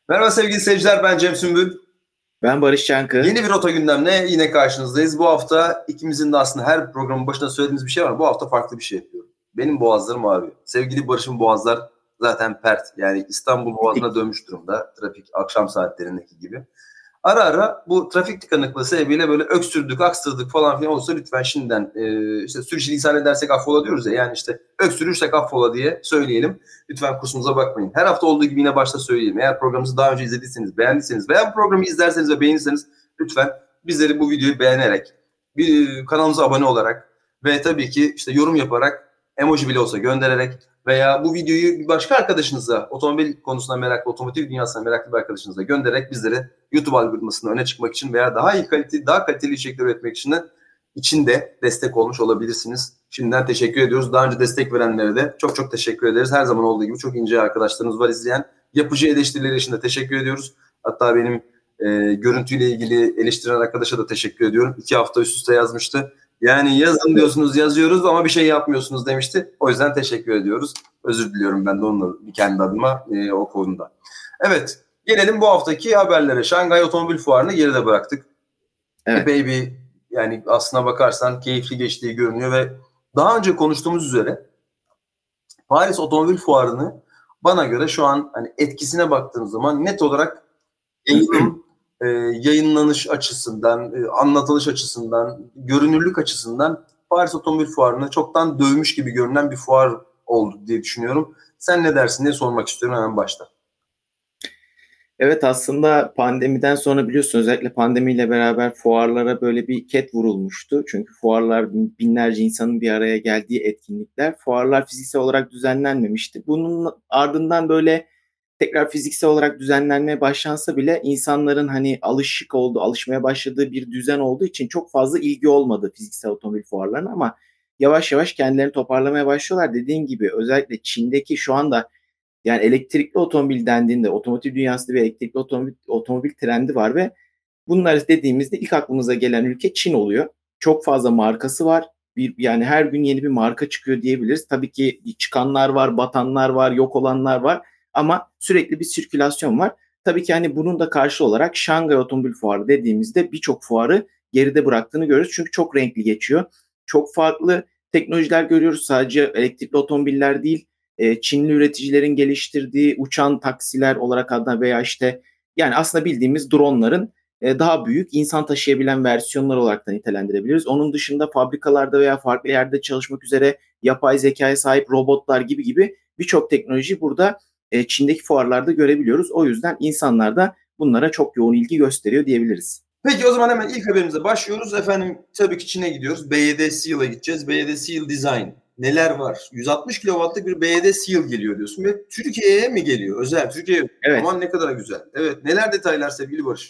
Merhaba sevgili seyirciler, ben Cem Sümbül. Ben Barış Çankı. Yeni bir Rota Gündem'le yine karşınızdayız. Bu hafta ikimizin de aslında her programın başında söylediğimiz bir şey var. Bu hafta farklı bir şey yapıyorum. Benim boğazlarım ağrıyor. Sevgili Barış'ın boğazlar zaten pert. Yani İstanbul boğazına dönmüş durumda. Trafik akşam saatlerindeki gibi. Ara ara bu trafik tıkanıklığı sebebiyle böyle öksürdük, aksırdık falan filan olursa lütfen şimdiden işte sürçülisan edersek affola diyoruz ya. Yani işte öksürürsek affola diye söyleyelim. Lütfen kusurumuza bakmayın. Her hafta olduğu gibi yine başta söyleyelim. Eğer programımızı daha önce izlediyseniz, beğendiyseniz veya bu programı izlerseniz ve beğenirseniz lütfen bizleri bu videoyu beğenerek, kanalımıza abone olarak ve tabii ki işte yorum yaparak, emoji bile olsa göndererek veya bu videoyu bir başka arkadaşınıza, otomobil konusuna meraklı, otomotiv dünyasına meraklı bir arkadaşınıza göndererek bizleri YouTube algoritmasında öne çıkmak için veya daha iyi daha kaliteli içerikler üretmek için de destek olmuş olabilirsiniz. Şimdiden teşekkür ediyoruz. Daha önce destek verenlere de çok çok teşekkür ederiz. Her zaman olduğu gibi çok ince arkadaşlarımız var izleyen. Yapıcı eleştirileri için de teşekkür ediyoruz. Hatta benim görüntüyle ilgili eleştiren arkadaşa da teşekkür ediyorum. 2 hafta üst üste yazmıştı. Yani yazın diyorsunuz, yazıyoruz ama bir şey yapmıyorsunuz demişti. O yüzden teşekkür ediyoruz. Özür diliyorum ben de onunla kendi adıma o konuda. Evet, gelelim bu haftaki haberlere. Şanghay Otomobil Fuarı'nı geride bıraktık. Evet. Epey bir, yani aslına bakarsan keyifli geçtiği görünüyor ve daha önce konuştuğumuz üzere Paris Otomobil Fuarı'nı bana göre şu an hani etkisine baktığımız zaman net olarak yayınlanış açısından, anlatılış açısından, görünürlük açısından Paris Otomobil Fuarı'nı çoktan dövmüş gibi görünen bir fuar oldu diye düşünüyorum. Sen ne dersin diye sormak istiyorum hemen başta. Evet, aslında pandemiden sonra biliyorsun, özellikle pandemiyle beraber fuarlara böyle bir ket vurulmuştu. Çünkü fuarlar binlerce insanın bir araya geldiği etkinlikler. Fuarlar fiziksel olarak düzenlenmemişti. Bunun ardından böyle tekrar fiziksel olarak düzenlenmeye başlansa bile insanların hani alışmaya başladığı bir düzen olduğu için çok fazla ilgi olmadı fiziksel otomobil fuarlarına, ama yavaş yavaş kendilerini toparlamaya başlıyorlar. Dediğin gibi özellikle Çin'deki şu anda, yani elektrikli otomobil dendiğinde otomotiv dünyasında bir elektrikli otomobil trendi var ve bunlar dediğimizde ilk aklımıza gelen ülke Çin oluyor. Çok fazla markası var. Yani her gün yeni bir marka çıkıyor diyebiliriz. Tabii ki çıkanlar var, batanlar var, yok olanlar var ama sürekli bir sirkülasyon var. Tabii ki hani bunun da karşı olarak Şanghay Otomobil Fuarı dediğimizde birçok fuarı geride bıraktığını görüyoruz. Çünkü çok renkli geçiyor. Çok farklı teknolojiler görüyoruz. Sadece elektrikli otomobiller değil, Çinli üreticilerin geliştirdiği uçan taksiler olarak adına veya işte yani aslında bildiğimiz dronların daha büyük insan taşıyabilen versiyonlar olarak da nitelendirebiliriz. Onun dışında fabrikalarda veya farklı yerde çalışmak üzere yapay zekaya sahip robotlar gibi birçok teknoloji burada Çin'deki fuarlarda görebiliyoruz. O yüzden insanlar da bunlara çok yoğun ilgi gösteriyor diyebiliriz. Peki o zaman hemen ilk haberimize başlıyoruz. Efendim tabii ki Çin'e gidiyoruz. BYD Seal'a gideceğiz. BYD Seal Design. Neler var? 160 kW'lık bir BYD Seal geliyor diyorsun ve Türkiye'ye mi geliyor? Özel Türkiye'ye. Evet. Aman ne kadar güzel. Evet, neler detaylar sevgili Barış?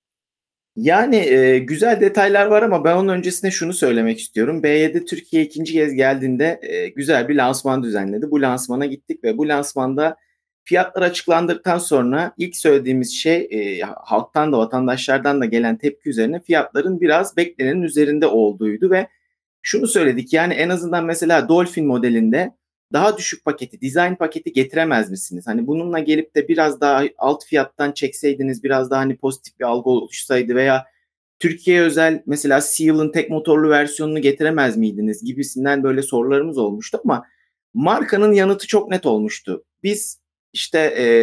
Yani güzel detaylar var ama ben onun öncesinde şunu söylemek istiyorum. B7 Türkiye ikinci kez geldiğinde güzel bir lansman düzenledi. Bu lansmana gittik ve bu lansmanda fiyatlar açıklandıktan sonra ilk söylediğimiz şey halktan da vatandaşlardan da gelen tepki üzerine fiyatların biraz beklenenin üzerinde olduğuydu ve şunu söyledik, yani en azından mesela Dolphin modelinde daha düşük paketi, design paketi getiremez misiniz? Hani bununla gelip de biraz daha alt fiyattan çekseydiniz, biraz daha hani pozitif bir algı oluşsaydı veya Türkiye özel mesela Seal'ın tek motorlu versiyonunu getiremez miydiniz gibisinden böyle sorularımız olmuştu ama markanın yanıtı çok net olmuştu. Biz işte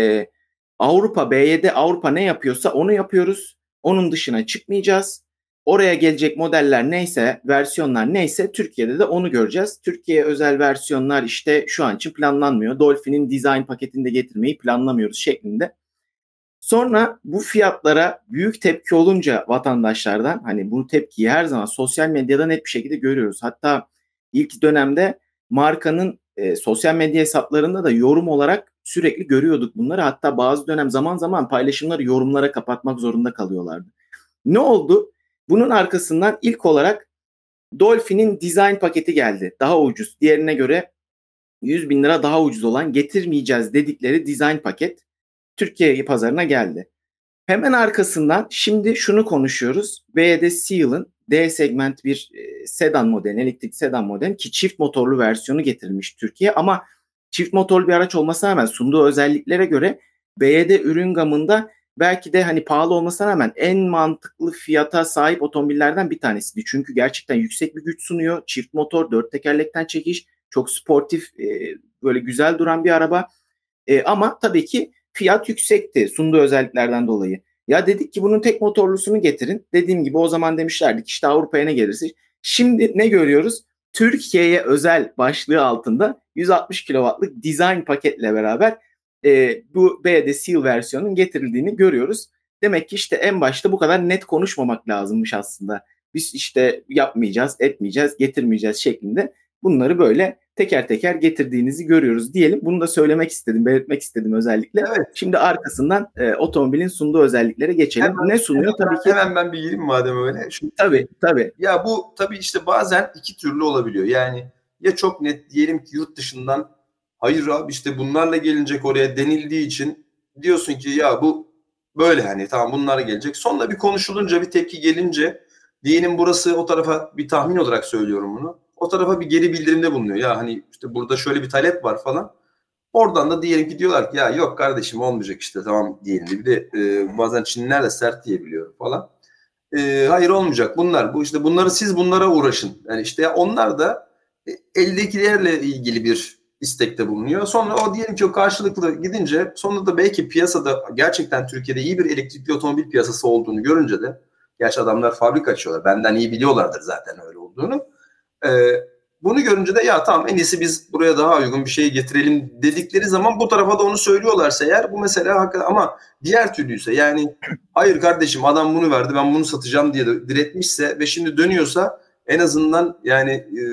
Avrupa, B7 Avrupa ne yapıyorsa onu yapıyoruz. Onun dışına çıkmayacağız. Oraya gelecek modeller neyse, versiyonlar neyse Türkiye'de de onu göreceğiz. Türkiye özel versiyonlar işte şu an için planlanmıyor. Dolphin'in design paketinde getirmeyi planlamıyoruz şeklinde. Sonra bu fiyatlara büyük tepki olunca vatandaşlardan, hani bu tepkiyi her zaman sosyal medyada net bir şekilde görüyoruz. Hatta ilk dönemde markanın sosyal medya hesaplarında da yorum olarak sürekli görüyorduk bunları. Hatta bazı dönem zaman zaman paylaşımları yorumlara kapatmak zorunda kalıyorlardı. Ne oldu? Bunun arkasından ilk olarak Dolphin'in design paketi geldi. Daha ucuz. Diğerine göre 100 bin lira daha ucuz olan, getirmeyeceğiz dedikleri design paket Türkiye pazarına geldi. Hemen arkasından şimdi şunu konuşuyoruz. BYD Seal'ın D segment bir sedan modeli, elektrik sedan modeli ki çift motorlu versiyonu getirilmiş Türkiye, ama çift motorlu bir araç olmasına rağmen sunduğu özelliklere göre BYD ürün gamında belki de hani pahalı olmasına rağmen en mantıklı fiyata sahip otomobillerden bir tanesiydi. Çünkü gerçekten yüksek bir güç sunuyor. Çift motor, 4 tekerlekten çekiş, çok sportif, böyle güzel duran bir araba. Ama tabii ki fiyat yüksekti sunduğu özelliklerden dolayı. Ya dedik ki bunun tek motorlusunu getirin. Dediğim gibi o zaman demişlerdik işte Avrupa'ya ne gelirse. Şimdi ne görüyoruz? Türkiye'ye özel başlığı altında 160 kW'lık design paketle beraber bu BYD Seal versiyonunun getirildiğini görüyoruz. Demek ki işte en başta bu kadar net konuşmamak lazımmış aslında. Biz işte yapmayacağız, etmeyeceğiz, getirmeyeceğiz şeklinde bunları böyle teker teker getirdiğinizi görüyoruz diyelim. Bunu da söylemek istedim, belirtmek istedim özellikle. Evet. Şimdi arkasından otomobilin sunduğu özelliklere geçelim. Ne sunuyor? Tabii ki. Hemen ben bir gireyim madem öyle. Tabii. Ya bu tabii işte bazen iki türlü olabiliyor. Yani ya çok net diyelim ki yurt dışından hayır abi işte bunlarla gelinecek oraya denildiği için diyorsun ki ya bu böyle hani tamam bunlar gelecek. Sonra bir konuşulunca bir tepki gelince diyelim burası o tarafa bir tahmin olarak söylüyorum bunu. O tarafa bir geri bildirimde bulunuyor. Ya hani işte burada şöyle bir talep var falan. Oradan da diyelim ki diyorlar ki ya yok kardeşim olmayacak işte tamam diyelim. Bir de bazen Çinliler de sert diyebiliyor falan. Hayır olmayacak bunlar. Bu işte bunları siz bunlara uğraşın. Yani işte onlar da eldekilerle ilgili bir istekte bulunuyor. Sonra o diyelim ki o karşılıklı gidince sonra da belki piyasada gerçekten Türkiye'de iyi bir elektrikli otomobil piyasası olduğunu görünce de gerçi adamlar fabrika açıyorlar. Benden iyi biliyorlardır zaten öyle olduğunu. Ee, Bunu görünce de ya tamam en iyisi biz buraya daha uygun bir şey getirelim dedikleri zaman bu tarafa da onu söylüyorlarsa eğer bu mesela hakikaten ama diğer türlüyse yani hayır kardeşim adam bunu verdi ben bunu satacağım diye de diretmişse ve şimdi dönüyorsa en azından yani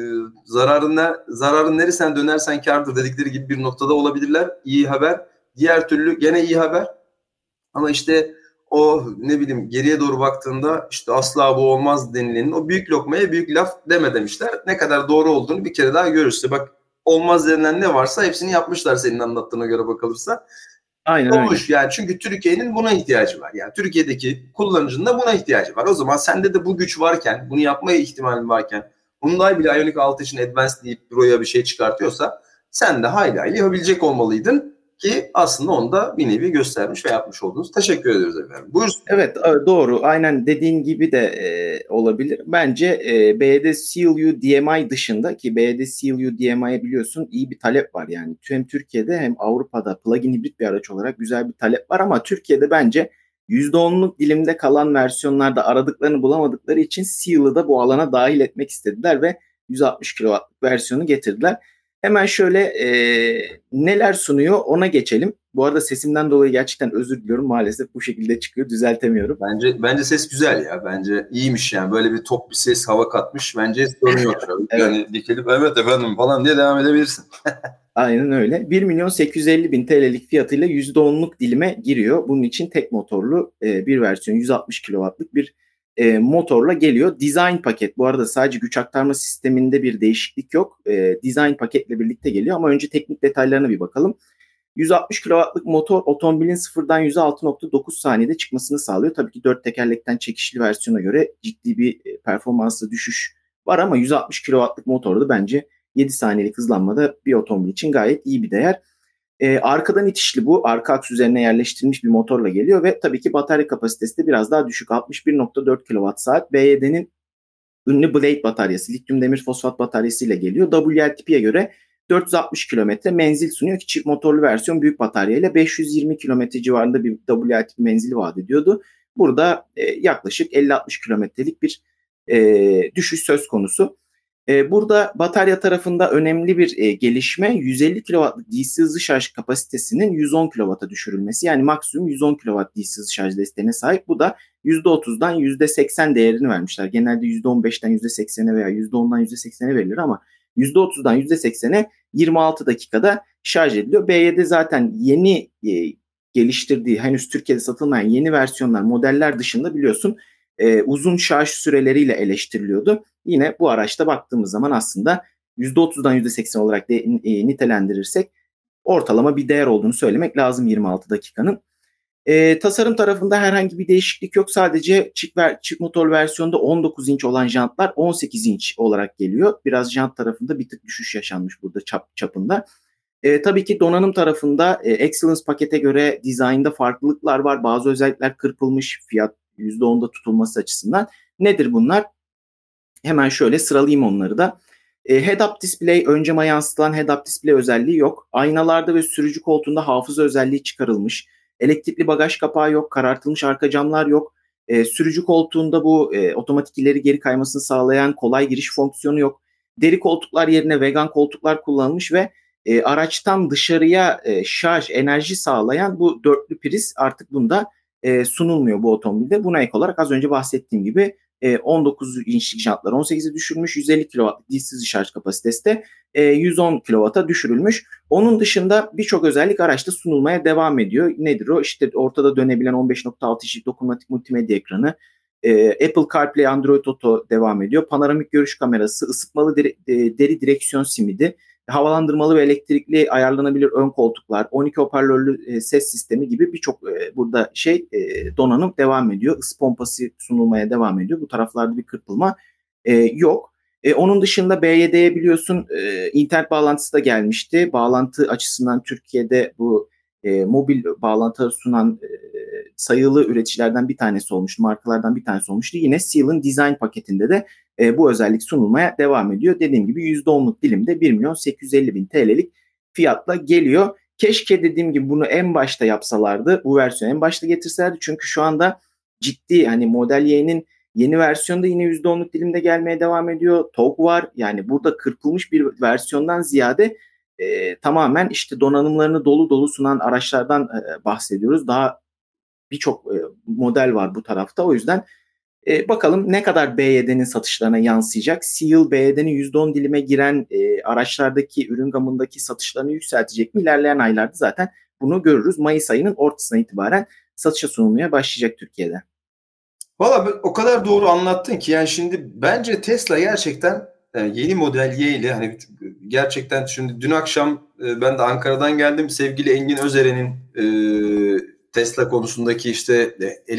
zararın neresinden dönersen kârdır dedikleri gibi bir noktada olabilirler. İyi haber. Diğer türlü gene iyi haber. Ama işte o ne bileyim geriye doğru baktığında işte asla bu olmaz denilenin o büyük lokmaya büyük laf deme demişler. Ne kadar doğru olduğunu bir kere daha görürse bak olmaz denilen ne varsa hepsini yapmışlar senin anlattığına göre bakılırsa. Aynen öyle. Olmuş yani çünkü Türkiye'nin buna ihtiyacı var. Yani Türkiye'deki kullanıcının da buna ihtiyacı var. O zaman sende de bu güç varken, bunu yapmaya ihtimalin varken, Hyundai bile Ioniq 6 için Advanced deyip buraya bir şey çıkartıyorsa sen de hayli yapabilecek olmalıydın ki aslında onu da bir nevi göstermiş ve yapmış oldunuz. Teşekkür ediyoruz efendim. Buyursun. Evet doğru. Aynen dediğin gibi de olabilir. Bence BYD CLU DMI dışında ki BYD CLU DMI'ye biliyorsun iyi bir talep var yani. Hem Türkiye'de hem Avrupa'da plug-in hibrit bir araç olarak güzel bir talep var ama Türkiye'de bence %10'luk dilimde kalan versiyonlarda aradıklarını bulamadıkları için CLU'da da bu alana dahil etmek istediler ve 160 kW'lık versiyonu getirdiler. Hemen şöyle neler sunuyor ona geçelim. Bu arada sesimden dolayı gerçekten özür diliyorum. Maalesef bu şekilde çıkıyor. Düzeltemiyorum. Bence ses güzel ya. Bence iyiymiş yani. Böyle bir top bir ses hava katmış. Bence sorun yok. Evet. Yani dikilip evet efendim falan diye devam edebilirsin. Aynen öyle. 1.850.000 TL'lik fiyatıyla %10'luk dilime giriyor. Bunun için tek motorlu bir versiyon 160 kW'lık bir motorla geliyor. Design paket. Bu arada sadece güç aktarma sisteminde bir değişiklik yok. Design paketle birlikte geliyor ama önce teknik detaylarına bir bakalım. 160 kW'lık motor otomobilin sıfırdan 100'e 6.9 saniyede çıkmasını sağlıyor. Tabii ki 4 tekerlekten çekişli versiyona göre ciddi bir performansla düşüş var ama 160 kW'lık motorda bence 7 saniyelik hızlanmada bir otomobil için gayet iyi bir değer. Arkadan itişli bu. Arka aks üzerine yerleştirilmiş bir motorla geliyor ve tabii ki batarya kapasitesi de biraz daha düşük. 61.4 kWh. BYD'nin ünlü Blade bataryası, lityum demir fosfat bataryasıyla geliyor. WLTP'ye göre 460 kilometre menzil sunuyor ki çift motorlu versiyon büyük bataryayla 520 kilometre civarında bir WLTP menzili vaat ediyordu. Burada yaklaşık 50-60 kilometrelik bir düşüş söz konusu. Burada batarya tarafında önemli bir gelişme 150 kW'lık DC hızlı şarj kapasitesinin 110 kW'a düşürülmesi. Yani maksimum 110 kW DC hızlı şarj desteğine sahip. Bu da %30'dan %80 değerini vermişler. Genelde %15'ten %80'e veya %10'dan %80'e verilir ama %30'dan %80'e 26 dakikada şarj ediliyor. BYD zaten yeni geliştirdiği henüz Türkiye'de satılmayan yeni versiyonlar, modeller dışında biliyorsun uzun şarj süreleriyle eleştiriliyordu. Yine bu araçta baktığımız zaman aslında %30'dan %80 olarak nitelendirirsek ortalama bir değer olduğunu söylemek lazım 26 dakikanın. Tasarım tarafında herhangi bir değişiklik yok. Sadece çift motor versiyonda 19 inç olan jantlar 18 inç olarak geliyor. Biraz jant tarafında bir tık düşüş yaşanmış burada çapında. Tabii ki donanım tarafında Excellence pakete göre dizaynda farklılıklar var. Bazı özellikler kırpılmış, fiyat %10'da tutulması açısından. Nedir bunlar? Hemen şöyle sıralayayım onları da. Head-up display, ön cama yansıtılan head-up display özelliği yok. Aynalarda ve sürücü koltuğunda hafıza özelliği çıkarılmış. Elektrikli bagaj kapağı yok. Karartılmış arka camlar yok. Sürücü koltuğunda bu otomatik ileri geri kaymasını sağlayan kolay giriş fonksiyonu yok. Deri koltuklar yerine vegan koltuklar kullanılmış ve araçtan dışarıya şarj, enerji sağlayan bu dörtlü priz artık bunda sunulmuyor bu otomobilde. Buna ek olarak az önce bahsettiğim gibi 19 inçlik jantlar 18'e düşürülmüş. 150 kW dişsiz şarj kapasitesi de 110 kW'a düşürülmüş. Onun dışında birçok özellik araçta sunulmaya devam ediyor. Nedir o? İşte ortada dönebilen 15.6 inçlik dokunmatik multimedya ekranı, Apple CarPlay, Android Auto devam ediyor. Panoramik görüş kamerası, ısıtmalı deri direksiyon simidi, havalandırmalı ve elektrikli ayarlanabilir ön koltuklar, 12 hoparlörlü ses sistemi gibi birçok burada donanım devam ediyor. Isı pompası sunulmaya devam ediyor. Bu taraflarda bir kırpılma yok. Onun dışında B7'ye biliyorsun internet bağlantısı da gelmişti. Bağlantı açısından Türkiye'de bu mobil bağlantı sunan sayılı üreticilerden bir tanesi olmuştu, markalardan bir tanesi olmuştu. Yine Seal'ın design paketinde de bu özellik sunulmaya devam ediyor. Dediğim gibi %10'luk dilimde 1.850.000 TL'lik fiyatla geliyor. Keşke dediğim gibi bunu en başta yapsalardı, bu versiyonu en başta getirselerdi. Çünkü şu anda ciddi hani Model Y'nin yeni versiyonda yine %10'luk dilimde gelmeye devam ediyor. TOG var. Yani burada kırpılmış bir versiyondan ziyade tamamen işte donanımlarını dolu dolu sunan araçlardan bahsediyoruz. Daha birçok model var bu tarafta. O yüzden bakalım ne kadar B7'nin satışlarına yansıyacak. Seal B7'nin %10 dilime giren araçlardaki ürün gamındaki satışlarını yükseltecek mi? İlerleyen aylarda zaten bunu görürüz. Mayıs ayının ortasına itibaren satışa sunulmaya başlayacak Türkiye'de. Valla o kadar doğru anlattın ki yani şimdi bence Tesla gerçekten yeni Model Y ile hani gerçekten şimdi dün akşam ben de Ankara'dan geldim. Sevgili Engin Özeren'in Tesla konusundaki işte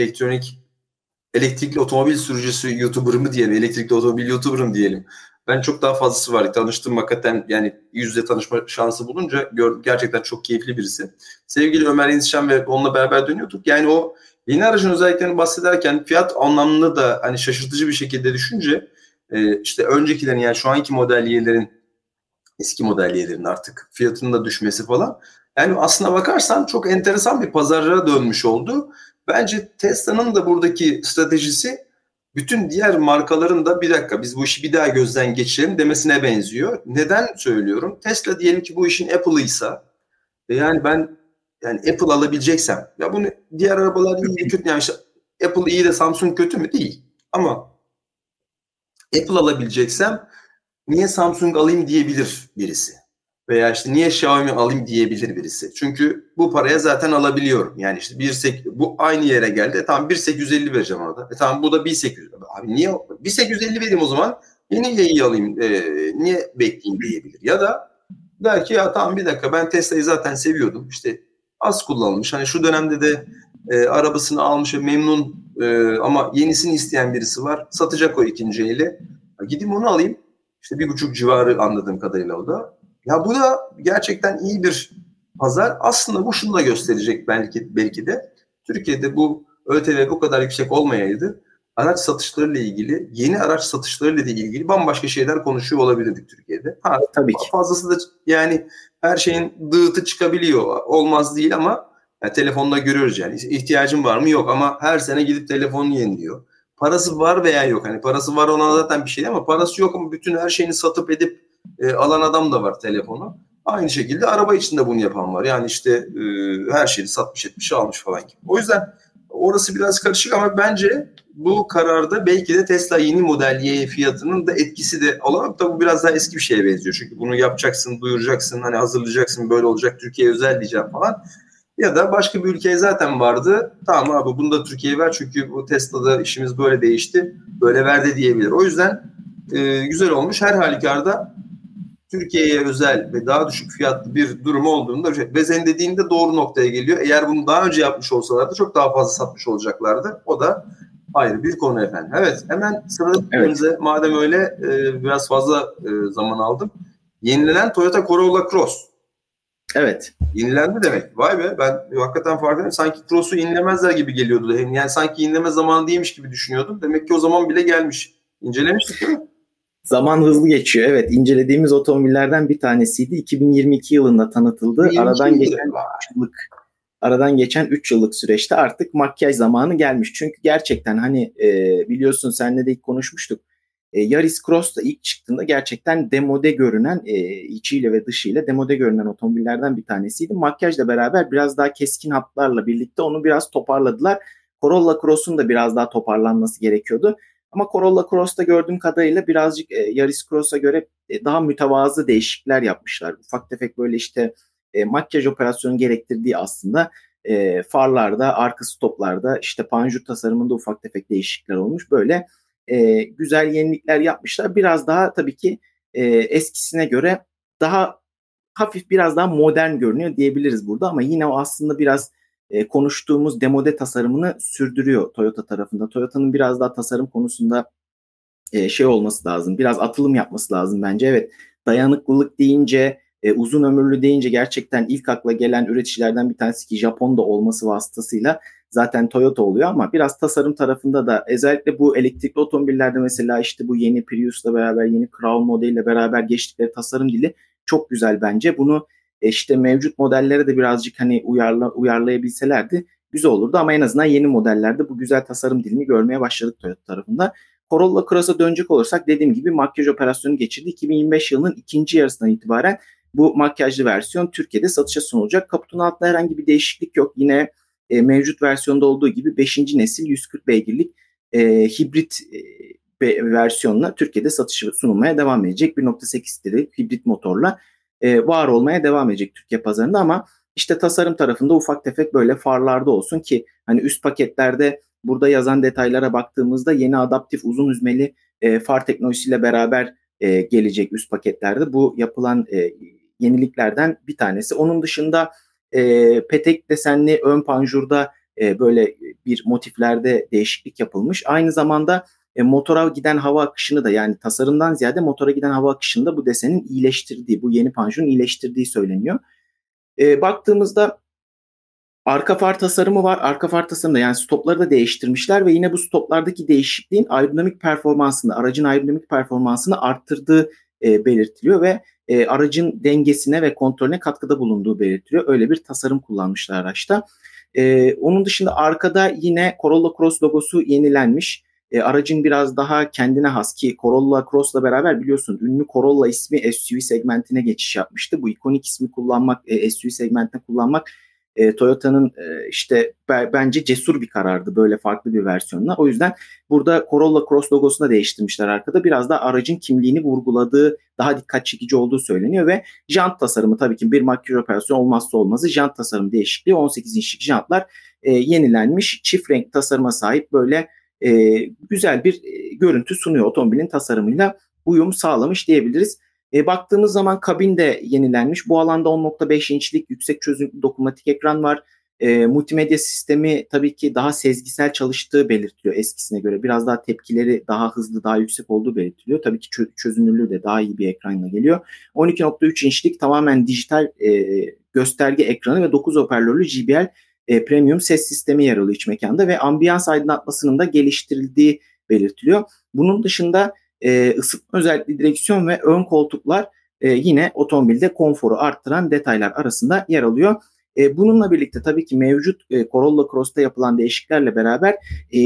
elektrikli otomobil sürücüsü YouTuber mı diyelim, elektrikli otomobil YouTuber mı diyelim. Ben çok daha fazlası var. Tanıştım hakikaten yani yüz yüze tanışma şansı bulunca gerçekten çok keyifli birisi. Sevgili Ömer Yetişen ve onunla beraber dönüyorduk. Yani o yeni aracın özelliklerini bahsederken fiyat anlamını da hani şaşırtıcı bir şekilde düşünce işte öncekilerin yani şu anki Model Y'lerin eski Model Y'lerin artık fiyatının da düşmesi falan. Yani aslına bakarsan çok enteresan bir pazara dönmüş oldu. Bence Tesla'nın da buradaki stratejisi bütün diğer markaların da bir dakika biz bu işi bir daha gözden geçirelim demesine benziyor. Neden söylüyorum? Tesla diyelim ki bu işin Apple'ıysa yani ben yani Apple alabileceksem ya bunu diğer arabalar iyi de kötü yani işte Apple iyi de Samsung kötü mü? Değil. Ama Apple alabileceksem niye Samsung alayım diyebilir birisi. Veya işte niye Xiaomi alayım diyebilir birisi. Çünkü bu paraya zaten alabiliyorum. Yani işte bu aynı yere geldi. Tamam 1.850 vereceğim orada. Tamam bu da 1.800. Abi niye 1.850 vereyim o zaman? Yeni Y'yi alayım. Niye bekleyeyim diyebilir. Ya da der ki ya tamam bir dakika ben Tesla'yı zaten seviyordum. İşte az kullanılmış. Hani şu dönemde de arabasını almış ve memnun ama yenisini isteyen birisi var. Satacak o ikinci eli. Gideyim onu alayım. İşte 1.5 civarı anladığım kadarıyla o da. Ya bu da gerçekten iyi bir pazar. Aslında bu şunu da gösterecek belki de. Türkiye'de bu ÖTV bu kadar yüksek olmayaydı. Araç satışlarıyla ilgili, yeni araç satışlarıyla ilgili bambaşka şeyler konuşuyor olabilirdik Türkiye'de. Tabii ki. Fazlası da yani her şeyin dığıtı çıkabiliyor. Olmaz değil ama yani telefonda görüyoruz yani. İhtiyacın var mı? Yok ama her sene gidip telefonunu yeniliyor. Parası var veya yok. Hani parası var ona zaten bir şey ama parası yok ama bütün her şeyini satıp edip alan adam da var telefonu. Aynı şekilde araba içinde bunu yapan var. Yani işte her şeyi satmış etmiş almış falan gibi. O yüzden orası biraz karışık ama bence bu kararda belki de Tesla yeni Model Y fiyatının da etkisi de olan. Tabii bu biraz daha eski bir şeye benziyor. Çünkü bunu yapacaksın, duyuracaksın, hani hazırlayacaksın, böyle olacak, Türkiye'ye özel diyeceğim falan. Ya da başka bir ülkeye zaten vardı. Tamam abi bunu da Türkiye'ye ver çünkü bu Tesla'da işimiz böyle değişti. Böyle verdi diyebilir. O yüzden güzel olmuş. Her halükarda Türkiye'ye özel ve daha düşük fiyatlı bir durum olduğunda ve senin dediğinde doğru noktaya geliyor. Eğer bunu daha önce yapmış olsalardı çok daha fazla satmış olacaklardı. O da ayrı bir konu efendim. Evet hemen sıradaki madem öyle biraz fazla zaman aldım. Yenilenen Toyota Corolla Cross. Evet. Yenilendi demek. Vay be, ben hakikaten farkındayım. Sanki Cross'u yenilemezler gibi geliyordu. Yani sanki yenileme zamanı değilmiş gibi düşünüyordum. Demek ki o zaman bile gelmiş. İncelemiştik değil mi? Zaman hızlı geçiyor. Evet, incelediğimiz otomobillerden bir tanesiydi. 2022 yılında tanıtıldı. 2022 yılı. Aradan geçen 3 yıllık süreçte artık makyaj zamanı gelmiş. Çünkü gerçekten hani biliyorsun seninle de ilk konuşmuştuk. Yaris Cross da ilk çıktığında gerçekten demode görünen, içiyle ve dışıyla demode görünen otomobillerden bir tanesiydi. Makyajla beraber biraz daha keskin hatlarla birlikte onu biraz toparladılar. Corolla Cross'un da biraz daha toparlanması gerekiyordu. Ama Corolla Cross'ta gördüğüm kadarıyla birazcık Yaris Cross'a göre daha mütevazı değişiklikler yapmışlar. Ufak tefek böyle işte makyaj operasyonu gerektirdiği aslında farlarda, arka stoplarda, işte panjur tasarımında ufak tefek değişiklikler olmuş. Böyle güzel yenilikler yapmışlar. Biraz daha tabii ki eskisine göre daha hafif, biraz daha modern görünüyor diyebiliriz burada, ama yine o aslında biraz konuştuğumuz demode tasarımını sürdürüyor Toyota tarafında. Toyota'nın biraz daha tasarım konusunda şey olması lazım. Biraz atılım yapması lazım bence. Evet, dayanıklılık deyince, uzun ömürlü deyince gerçekten ilk akla gelen üreticilerden bir tanesi, ki Japon'da olması vasıtasıyla zaten Toyota oluyor, ama biraz tasarım tarafında da özellikle bu elektrikli otomobillerde mesela işte bu yeni Prius'la beraber, yeni Crown modeliyle beraber geçtikleri tasarım dili çok güzel bence. Bunu işte mevcut modellere de birazcık hani uyarlayabilselerdi güzel olurdu, ama en azından yeni modellerde bu güzel tasarım dilini görmeye başladık Toyota tarafında. Corolla Cross'a dönecek olursak, dediğim gibi makyaj operasyonu geçirdi. 2025 yılının ikinci yarısından itibaren bu makyajlı versiyon Türkiye'de satışa sunulacak. Kaputun altında herhangi bir değişiklik yok. Yine mevcut versiyonda olduğu gibi 5. nesil 140 beygirlik hibrit versiyonla Türkiye'de satışa sunulmaya devam edecek. 1.8 litrelik hibrit motorla var olmaya devam edecek Türkiye pazarında, ama işte tasarım tarafında ufak tefek böyle farlarda olsun, ki hani üst paketlerde burada yazan detaylara baktığımızda yeni adaptif uzun hüzmeli far teknolojisiyle beraber gelecek üst paketlerde. Bu yapılan yeniliklerden bir tanesi. Onun dışında petek desenli ön panjurda böyle bir motiflerde değişiklik yapılmış. Aynı zamanda motora giden hava akışını da, yani tasarımdan ziyade motora giden hava akışını da bu desenin iyileştirdiği, bu yeni panjurun iyileştirdiği söyleniyor. Baktığımızda arka far tasarımı var. Arka far tasarımında yani stopları da değiştirmişler ve yine bu stoplardaki değişikliğin aerodinamik performansını, aracın aerodinamik performansını arttırdığı belirtiliyor ve aracın dengesine ve kontrolüne katkıda bulunduğu belirtiliyor. Öyle bir tasarım kullanmışlar araçta. Onun dışında arkada yine Corolla Cross logosu yenilenmiş. Aracın biraz daha kendine has, ki Corolla Cross'la beraber biliyorsun ünlü Corolla ismi SUV segmentine geçiş yapmıştı. Bu ikonik ismi kullanmak, SUV segmentine kullanmak Toyota'nın işte bence cesur bir karardı böyle farklı bir versiyonla. O yüzden burada Corolla Cross logosunu değiştirmişler arkada. Biraz da aracın kimliğini vurguladığı, daha dikkat çekici olduğu söyleniyor ve jant tasarımı tabii ki bir makyaj operasyonu olmazsa olmazı. Jant tasarımı değişikliği, 18 inçlik jantlar yenilenmiş. Çift renk tasarıma sahip böyle güzel bir görüntü sunuyor. Otomobilin tasarımıyla uyum sağlamış diyebiliriz. Baktığımız zaman kabin de yenilenmiş. Bu alanda 10.5 inçlik yüksek çözünürlüklü dokunmatik ekran var. Multimedya sistemi tabii ki daha sezgisel çalıştığı belirtiliyor eskisine göre. Biraz daha tepkileri daha hızlı, daha yüksek olduğu belirtiliyor. Tabii ki çözünürlüğü de daha iyi bir ekranla geliyor. 12.3 inçlik tamamen dijital gösterge ekranı ve 9 hoparlörlü JBL premium ses sistemi yer alıyor iç mekanda ve ambiyans aydınlatmasının da geliştirildiği belirtiliyor. Bunun dışında ısıtma özellikli direksiyon ve ön koltuklar yine otomobilde konforu arttıran detaylar arasında yer alıyor. Bununla birlikte tabii ki mevcut Corolla Cross'ta yapılan değişikliklerle beraber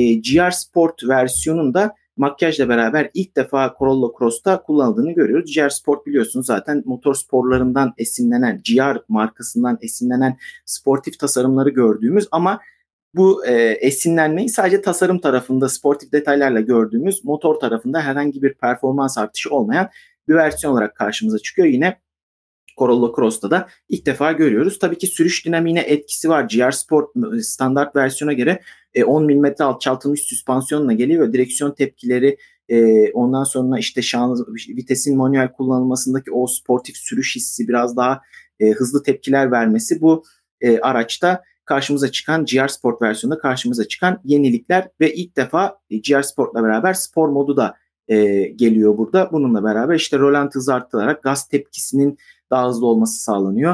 GR Sport versiyonunda makyajla beraber ilk defa Corolla Cross'ta kullanıldığını görüyoruz. GR Sport biliyorsunuz zaten motor sporlarından esinlenen, GR markasından esinlenen sportif tasarımları gördüğümüz, ama bu esinlenmeyi sadece tasarım tarafında sportif detaylarla gördüğümüz, motor tarafında herhangi bir performans artışı olmayan bir versiyon olarak karşımıza çıkıyor. Yine Corolla Cross'ta da ilk defa görüyoruz. Tabii ki sürüş dinamiğine etkisi var. GR Sport standart versiyona göre 10 mm alçaltılmış süspansiyonla geliyor ve direksiyon tepkileri, ondan sonra işte vitesin manuel kullanılmasındaki o sportif sürüş hissi, biraz daha hızlı tepkiler vermesi bu araçta karşımıza çıkan, GR Sport versiyonunda karşımıza çıkan yenilikler ve ilk defa GR Sport'la beraber spor modu da geliyor burada. Bununla beraber işte rölanti hızı arttırılarak gaz tepkisinin daha hızlı olması sağlanıyor.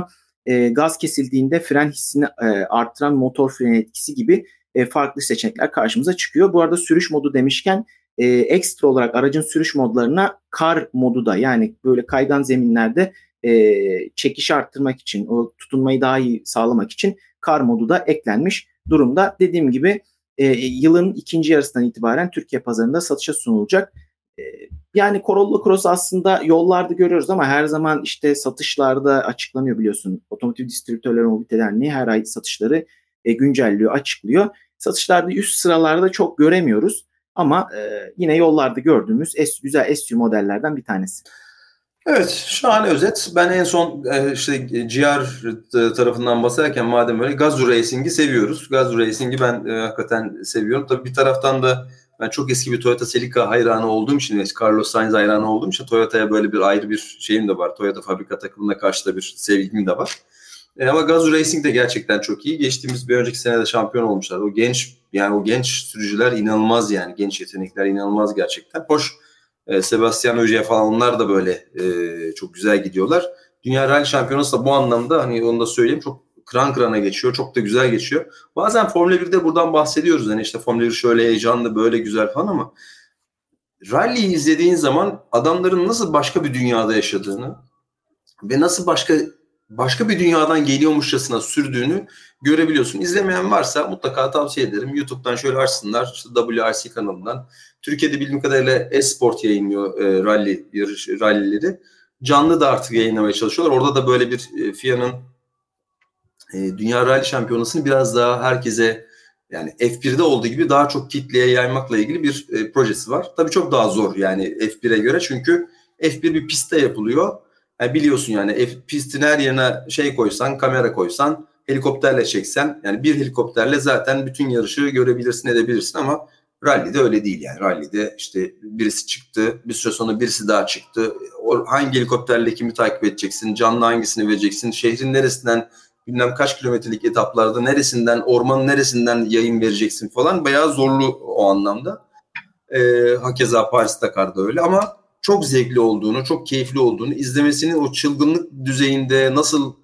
gaz kesildiğinde fren hissini artıran motor freni etkisi gibi farklı seçenekler karşımıza çıkıyor. Bu arada sürüş modu demişken ekstra olarak aracın sürüş modlarına kar modu da, yani böyle kaygan zeminlerde çekişi arttırmak için, o tutunmayı daha iyi sağlamak için kar modu da eklenmiş durumda. Dediğim gibi yılın ikinci yarısından itibaren Türkiye pazarında satışa sunulacak. Yani Corolla Cross aslında yollarda görüyoruz ama her zaman işte satışlarda açıklanıyor, biliyorsun. Otomotiv Distribütörleri Mobilite Derneği her ay satışları güncelliyor, açıklıyor. Satışlarda üst sıralarda çok göremiyoruz ama yine yollarda gördüğümüz güzel SUV modellerden bir tanesi. Evet, şahane özet. Ben en son işte GR tarafından bahsederken, madem böyle Gazoo Racing'i seviyoruz. Gazoo Racing'i ben hakikaten seviyorum. Tabii bir taraftan da ben çok eski bir Toyota Celica hayranı olduğum için, Carlos Sainz hayranı olduğum için Toyota'ya böyle bir ayrı bir şeyim de var. Toyota fabrika takımına karşı da bir sevgim de var. Ama Gazoo Racing de gerçekten çok iyi. Geçtiğimiz bir önceki sene de şampiyon olmuşlar. O genç sürücüler inanılmaz yani. Genç yetenekler inanılmaz gerçekten. Hoş, Sebastian Ogier falan, onlar da böyle çok güzel gidiyorlar. Dünya Rally Şampiyonası da bu anlamda, hani onu da söyleyeyim, çok kıran kırana geçiyor. Çok da güzel geçiyor. Bazen Formula 1'de buradan bahsediyoruz. Hani işte Formula 1 şöyle heyecanlı, böyle güzel falan ama rally'yi izlediğin zaman adamların nasıl başka bir dünyada yaşadığını ve nasıl başka bir dünyadan geliyormuşçasına sürdüğünü görebiliyorsun. İzlemeyen varsa mutlaka tavsiye ederim. YouTube'dan şöyle açsınlar. İşte WRC kanalından. Türkiye'de bildiğim kadarıyla Esport yayınlıyor rally'leri. Canlı da artık yayınlamaya çalışıyorlar. Orada da böyle bir FIA'nın Dünya Rally Şampiyonası'nı biraz daha herkese, yani F1'de olduğu gibi daha çok kitleye yaymakla ilgili bir projesi var. Tabii çok daha zor yani F1'e göre, çünkü F1 bir pistte yapılıyor. Yani biliyorsun, yani pistin her yerine şey koysan, kamera koysan, helikopterle çeksen, yani bir helikopterle zaten bütün yarışı görebilirsin, edebilirsin ama rally'de öyle değil yani. Rally'de işte birisi çıktı, bir süre sonra birisi daha çıktı. Hangi helikopterle kimi takip edeceksin, canlı hangisini vereceksin, şehrin neresinden, bilmem kaç kilometrelik etaplarda neresinden, ormanın neresinden yayın vereceksin falan. Bayağı zorlu o anlamda. Hakeza Paris-Dakar'da öyle ama çok zevkli olduğunu, çok keyifli olduğunu, izlemesinin o çılgınlık düzeyinde nasıl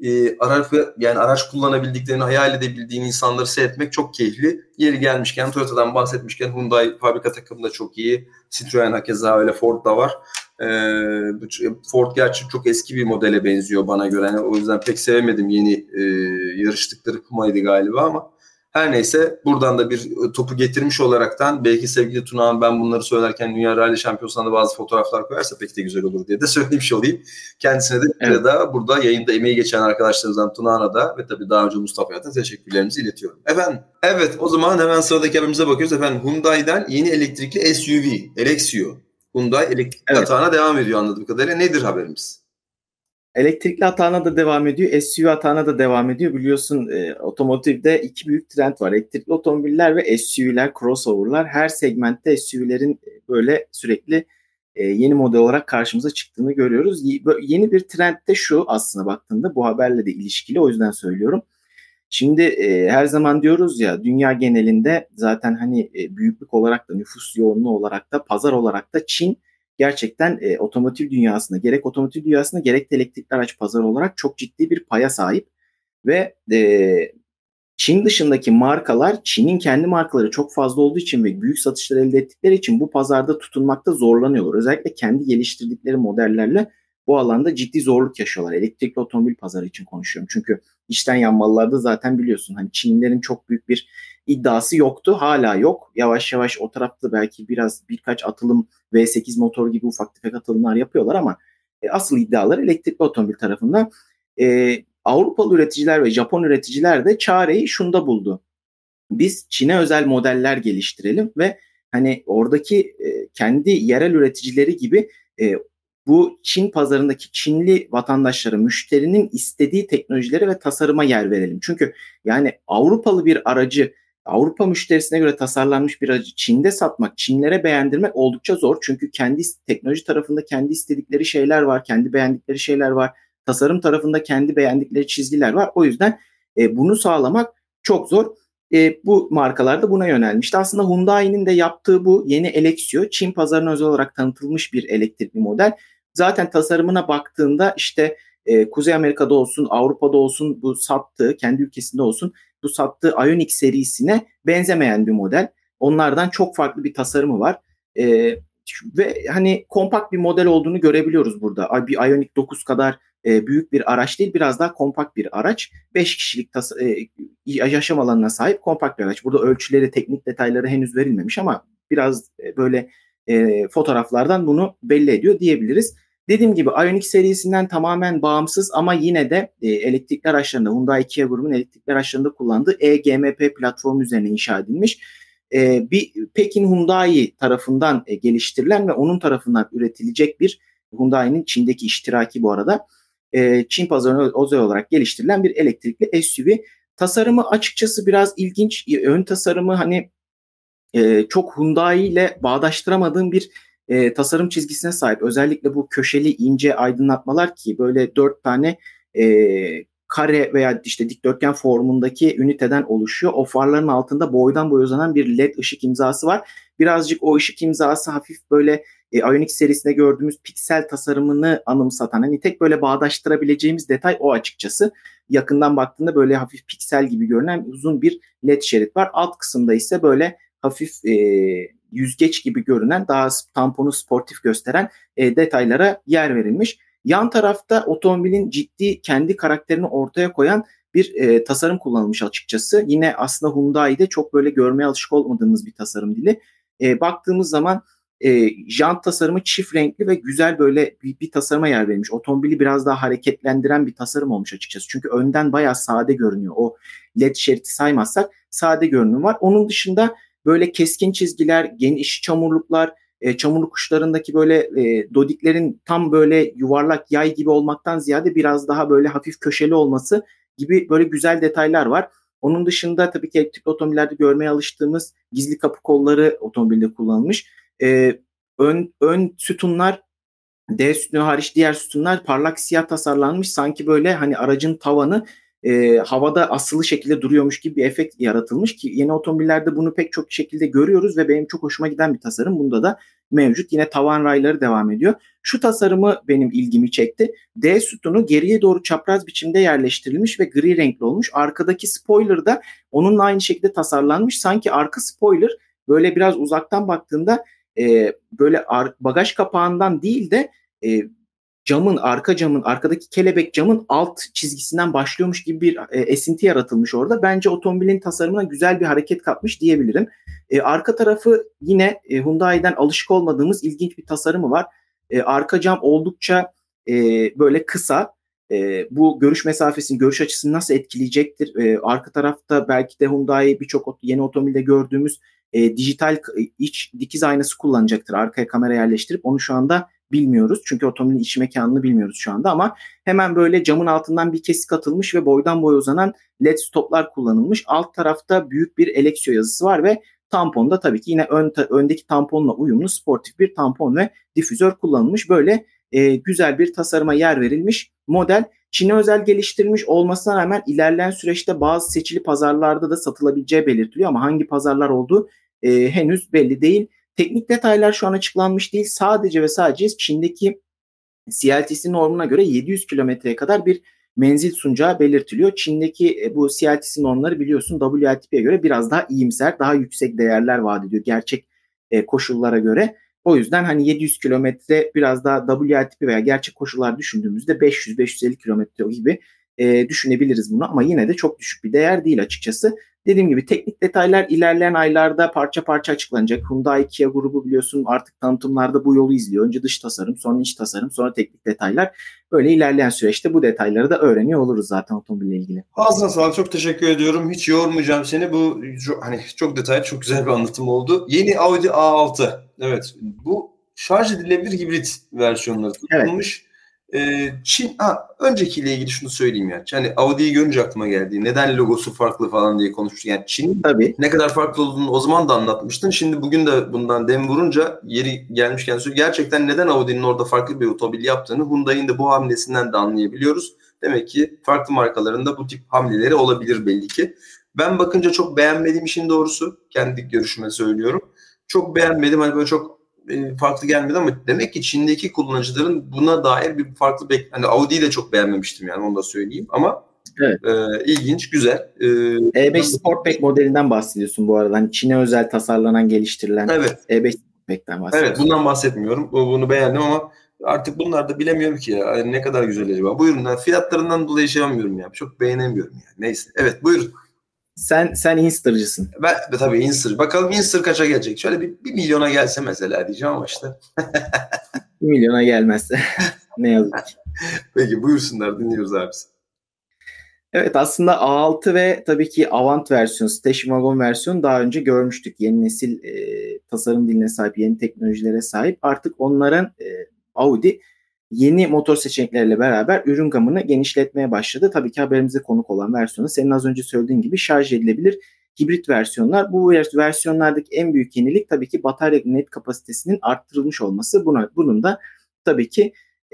araç kullanabildiklerini hayal edebildiğin insanları seyretmek çok keyifli. Yeri gelmişken, Toyota'dan bahsetmişken, Hyundai fabrika takımı da çok iyi. Citroen hakeza öyle, Ford da var. Ford gerçi çok eski bir modele benziyor bana göre. Yani o yüzden pek sevemedim yeni yarıştıkları Puma'ydı galiba ama her neyse, buradan da bir topu getirmiş olaraktan, belki sevgili Tunağan ben bunları söylerken Dünya Rally Şampiyonası'nda bazı fotoğraflar koyarsa pek de güzel olur diye de söylemiş olayım. Kendisine de evet, da burada yayında emeği geçen arkadaşlarımızdan Tunağan'a da ve tabii daha önce Mustafa'ya da teşekkürlerimizi iletiyorum. Efendim, evet, o zaman hemen sıradaki haberimize bakıyoruz. Efendim, Hyundai'den yeni elektrikli SUV, Elexio. Hyundai elektrikli atağına devam ediyor anladığım kadarıyla. Nedir haberimiz? Elektrikli atağına da devam ediyor, SUV atağına da devam ediyor. Biliyorsun otomotivde iki büyük trend var. Elektrikli otomobiller ve SUV'ler, crossover'lar. Her segmentte SUV'lerin böyle sürekli yeni model olarak karşımıza çıktığını görüyoruz. Yeni bir trend de şu, aslında baktığında bu haberle de ilişkili, o yüzden söylüyorum. Şimdi her zaman diyoruz ya, dünya genelinde zaten hani büyüklük olarak da, nüfus yoğunluğu olarak da, pazar olarak da Çin gerçekten otomotiv dünyasında, gerek otomotiv dünyasında gerek de elektrikli araç pazarı olarak çok ciddi bir paya sahip. Ve Çin dışındaki markalar, Çin'in kendi markaları çok fazla olduğu için ve büyük satışlar elde ettikleri için bu pazarda tutunmakta zorlanıyorlar. Özellikle kendi geliştirdikleri modellerle bu alanda ciddi zorluk yaşıyorlar. Elektrikli otomobil pazarı için konuşuyorum. Çünkü içten yanmalılarda zaten biliyorsun hani Çinlilerin çok büyük bir iddiası yoktu. Hala yok. Yavaş yavaş o tarafta belki birkaç atılım, V8 motor gibi ufak tefek atılımlar yapıyorlar ama asıl iddialar elektrikli otomobil tarafında. Avrupalı üreticiler ve Japon üreticiler de çareyi şunda buldu. Biz Çin'e özel modeller geliştirelim ve hani oradaki kendi yerel üreticileri gibi bu Çin pazarındaki Çinli vatandaşlara, müşterinin istediği teknolojilere ve tasarıma yer verelim. Çünkü yani Avrupalı bir aracı, Avrupa müşterisine göre tasarlanmış bir aracı Çin'de satmak, Çinlere beğendirmek oldukça zor. Çünkü kendi teknoloji tarafında kendi istedikleri şeyler var, kendi beğendikleri şeyler var. Tasarım tarafında kendi beğendikleri çizgiler var. O yüzden bunu sağlamak çok zor. Bu markalar da buna yönelmişti. Aslında Hyundai'nin de yaptığı bu yeni Elexio, Çin pazarına özel olarak tanıtılmış bir elektrikli model. Zaten tasarımına baktığında işte Kuzey Amerika'da olsun, Avrupa'da olsun bu sattığı, kendi ülkesinde olsun bu sattığı Ioniq serisine benzemeyen bir model. Onlardan çok farklı bir tasarımı var. Ve hani kompakt bir model olduğunu görebiliyoruz burada. Bir Ioniq 9 kadar büyük bir araç değil, biraz daha kompakt bir araç. 5 kişilik yaşam alanına sahip kompakt bir araç. Burada ölçüleri, teknik detayları henüz verilmemiş ama biraz böyle fotoğraflardan bunu belli ediyor diyebiliriz. Dediğim gibi Ioniq serisinden tamamen bağımsız ama yine de elektrikli araçlarında, Hyundai Kia grubunun elektrikli araçlarında kullandığı eGMP platformu üzerine inşa edilmiş. Bir Pekin Hyundai tarafından geliştirilen ve onun tarafından üretilecek bir Hyundai'nin Çin'deki iştiraki bu arada. Çin pazarına özel olarak geliştirilen bir elektrikli SUV. Tasarımı açıkçası biraz ilginç. Ön tasarımı hani çok Hyundai ile bağdaştıramadığım bir tasarım çizgisine sahip. Özellikle bu köşeli ince aydınlatmalar ki böyle 4 tane kare veya işte dikdörtgen formundaki üniteden oluşuyor. O farların altında boydan boya uzanan bir LED ışık imzası var. Birazcık o ışık imzası hafif böyle Ioniq serisinde gördüğümüz piksel tasarımını anımsatan, hani tek böyle bağdaştırabileceğimiz detay o açıkçası. Yakından baktığında böyle hafif piksel gibi görünen uzun bir LED şerit var. Alt kısımda ise böyle hafif yüzgeç gibi görünen, daha tamponu sportif gösteren detaylara yer verilmiş. Yan tarafta otomobilin ciddi kendi karakterini ortaya koyan bir tasarım kullanılmış açıkçası. Yine aslında Hyundai'de çok böyle görmeye alışık olmadığımız bir tasarım dili. Baktığımız zaman jant tasarımı çift renkli ve güzel böyle bir tasarıma yer verilmiş. Otomobili biraz daha hareketlendiren bir tasarım olmuş açıkçası. Çünkü önden bayağı sade görünüyor. O LED şeriti saymazsak sade görünüm var. Onun dışında böyle keskin çizgiler, geniş çamurluklar, çamurluk kuşlarındaki böyle dodiklerin tam böyle yuvarlak yay gibi olmaktan ziyade biraz daha böyle hafif köşeli olması gibi böyle güzel detaylar var. Onun dışında tabii ki elektrikli otomobillerde görmeye alıştığımız gizli kapı kolları otomobilde kullanılmış. Ön sütunlar, D sütunu hariç diğer sütunlar parlak siyah tasarlanmış. Sanki böyle hani aracın tavanı havada asılı şekilde duruyormuş gibi bir efekt yaratılmış ki yeni otomobillerde bunu pek çok şekilde görüyoruz ve benim çok hoşuma giden bir tasarım. Bunda da mevcut. Yine tavan rayları devam ediyor. Şu tasarımı benim ilgimi çekti. D sütunu geriye doğru çapraz biçimde yerleştirilmiş ve gri renkli olmuş. Arkadaki spoiler da onunla aynı şekilde tasarlanmış. Sanki arka spoiler böyle biraz uzaktan baktığında böyle bagaj kapağından değil de arka camın, arkadaki kelebek camın alt çizgisinden başlıyormuş gibi bir esinti yaratılmış orada. Bence otomobilin tasarımına güzel bir hareket katmış diyebilirim. Arka tarafı yine Hyundai'den alışık olmadığımız ilginç bir tasarımı var. Arka cam oldukça böyle kısa. Bu görüş mesafesini, görüş açısını nasıl etkileyecektir? Arka tarafta belki de Hyundai birçok yeni otomobilde gördüğümüz dijital iç dikiz aynası kullanacaktır. Arkaya kamera yerleştirip onu şu anda bilmiyoruz. Çünkü otomobilin iç mekanını bilmiyoruz şu anda ama hemen böyle camın altından bir kesik atılmış ve boydan boya uzanan LED stoplar kullanılmış. Alt tarafta büyük bir Elexio yazısı var ve tamponda tabii ki yine öndeki tamponla uyumlu sportif bir tampon ve difüzör kullanılmış. Böyle güzel bir tasarıma yer verilmiş model. Çin'e özel geliştirilmiş olmasına rağmen ilerleyen süreçte bazı seçili pazarlarda da satılabileceği belirtiliyor ama hangi pazarlar olduğu henüz belli değil. Teknik detaylar şu an açıklanmış değil. Sadece ve sadece Çin'deki CLTC normuna göre 700 kilometreye kadar bir menzil sunacağı belirtiliyor. Çin'deki bu CLTC normları biliyorsun WLTP'ye göre biraz daha iyimser, daha yüksek değerler vaat ediyor gerçek koşullara göre. O yüzden hani 700 kilometre biraz daha WLTP veya gerçek koşullar düşündüğümüzde 500-550 kilometre gibi düşünebiliriz bunu ama yine de çok düşük bir değer değil açıkçası. Dediğim gibi teknik detaylar ilerleyen aylarda parça parça açıklanacak. Hyundai Kia grubu biliyorsun artık tanıtımlarda bu yolu izliyor. Önce dış tasarım, sonra iç tasarım, sonra teknik detaylar. Böyle ilerleyen süreçte bu detayları da öğreniyor oluruz zaten otomobille ilgili. Ağzına sağlık, çok teşekkür ediyorum. Hiç yormayacağım seni. Bu hani çok detaylı, çok güzel bir anlatım oldu. Yeni Audi A6. Evet, bu şarj edilebilir hibrit versiyonları tutulmuş. Evet. Öncekiyle ilgili şunu söyleyeyim ya. Yani Audi'yi görünce aklıma geldi. Neden logosu farklı falan diye konuştuk. Yani Çin'in ne kadar farklı olduğunu o zaman da anlatmıştın. Şimdi bugün de bundan dem vurunca yeri gelmişken gerçekten neden Audi'nin orada farklı bir otomobil yaptığını Hyundai'nin de bu hamlesinden de anlayabiliyoruz. Demek ki farklı markaların da bu tip hamleleri olabilir belli ki. Ben bakınca çok beğenmediğim işin doğrusu. Kendi görüşüme söylüyorum. Çok beğenmedim. Hani böyle çok farklı gelmedi ama demek ki Çin'deki kullanıcıların buna dair bir farklı hani Audi'yi de çok beğenmemiştim yani, onu da söyleyeyim ama Evet. ilginç, güzel. E5 Sportback modelinden bahsediyorsun bu arada. Hani Çin'e özel tasarlanan, geliştirilen Evet. E5 Sportback'ten bahsediyorsun. Evet, bundan bahsetmiyorum. Bunu beğendim ama artık bunlar da bilemiyorum ki ya. Yani ne kadar güzel acaba. Buyurun. Fiyatlarından dolayı şey yapmıyorum ya. Çok beğenemiyorum yani. Neyse. Evet, buyurun. Sen Insta'cısın. Ben de tabii Insta. Bakalım Insta kaça gelecek? Şöyle bir milyona gelse mesela diyeceğim ama işte. 1 milyona gelmezse ne yazık ki. Peki buyursunlar, dinliyoruz abisi. Evet, aslında A6 ve tabii ki Avant versiyonu, Station Wagon versiyonu daha önce görmüştük. Yeni nesil tasarım diline sahip, yeni teknolojilere sahip. Artık onların Audi yeni motor seçenekleriyle beraber ürün gamını genişletmeye başladı. Tabii ki haberimize konuk olan versiyonu senin az önce söylediğin gibi şarj edilebilir hibrit versiyonlar. Bu versiyonlardaki en büyük yenilik tabii ki batarya net kapasitesinin arttırılmış olması. Bunun da tabii ki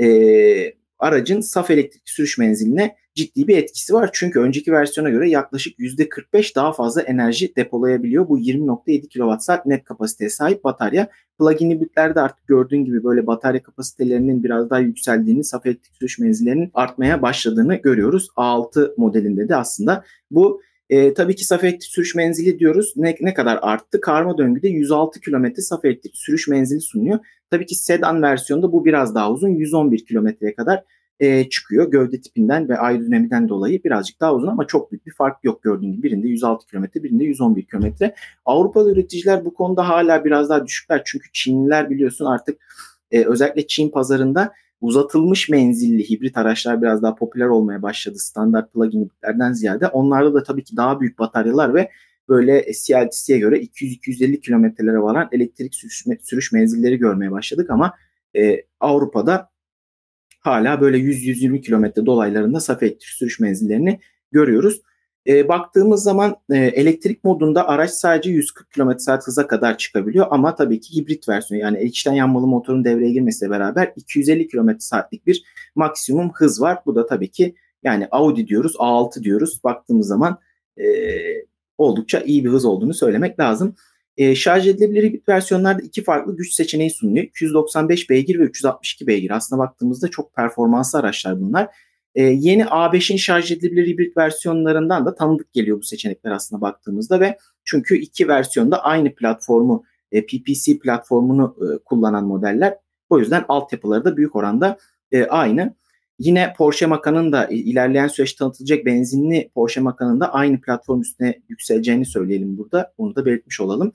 aracın saf elektrik sürüş menziline ciddi bir etkisi var. Çünkü önceki versiyona göre yaklaşık %45 daha fazla enerji depolayabiliyor. Bu 20.7 kWh net kapasiteye sahip batarya. Plug-in hibritlerde artık gördüğün gibi böyle batarya kapasitelerinin biraz daha yükseldiğini, saf elektrik sürüş menzillerinin artmaya başladığını görüyoruz. A6 modelinde de aslında bu tabii ki saf elektrik sürüş menzili diyoruz. Ne kadar arttı? Karma döngüde 106 km saf elektrik sürüş menzili sunuyor. Tabii ki sedan versiyonda bu biraz daha uzun. 111 kilometreye kadar çıkıyor. Gövde tipinden ve aerodinamiden dolayı birazcık daha uzun ama çok büyük bir fark yok gördüğün gibi. Birinde 106 kilometre, birinde 111 kilometre. Avrupalı üreticiler bu konuda hala biraz daha düşükler. Çünkü Çinliler biliyorsun artık özellikle Çin pazarında uzatılmış menzilli hibrit araçlar biraz daha popüler olmaya başladı. Standart plug-in hibritlerden ziyade. Onlarda da tabii ki daha büyük bataryalar ve böyle CLTC'ye göre 200-250 kilometrelere varan elektrik sürüş menzilleri görmeye başladık ama Avrupa'da hala böyle 100-120 kilometre dolaylarında saf elektrik sürüş menzillerini görüyoruz. Baktığımız zaman elektrik modunda araç sadece 140 km/saat hıza kadar çıkabiliyor ama tabii ki hibrit versiyonu yani içten yanmalı motorun devreye girmesiyle beraber 250 km/saatlik bir maksimum hız var. Bu da tabii ki yani Audi diyoruz, A6 diyoruz. Baktığımız zaman e, oldukça iyi bir hız olduğunu söylemek lazım. Şarj edilebilir hibrit versiyonlarda iki farklı güç seçeneği sunuyor. 295 beygir ve 362 beygir. Aslında baktığımızda çok performanslı araçlar bunlar. Yeni A5'in şarj edilebilir hibrit versiyonlarından da tanıdık geliyor bu seçenekler aslında baktığımızda ve çünkü iki versiyonda aynı platformu, PPC platformunu kullanan modeller. O yüzden altyapıları da büyük oranda aynı. Yine Porsche Macan'ın da ilerleyen süreçte tanıtılacak benzinli Porsche Macan'ın da aynı platform üstüne yükseleceğini söyleyelim burada. Onu da belirtmiş olalım.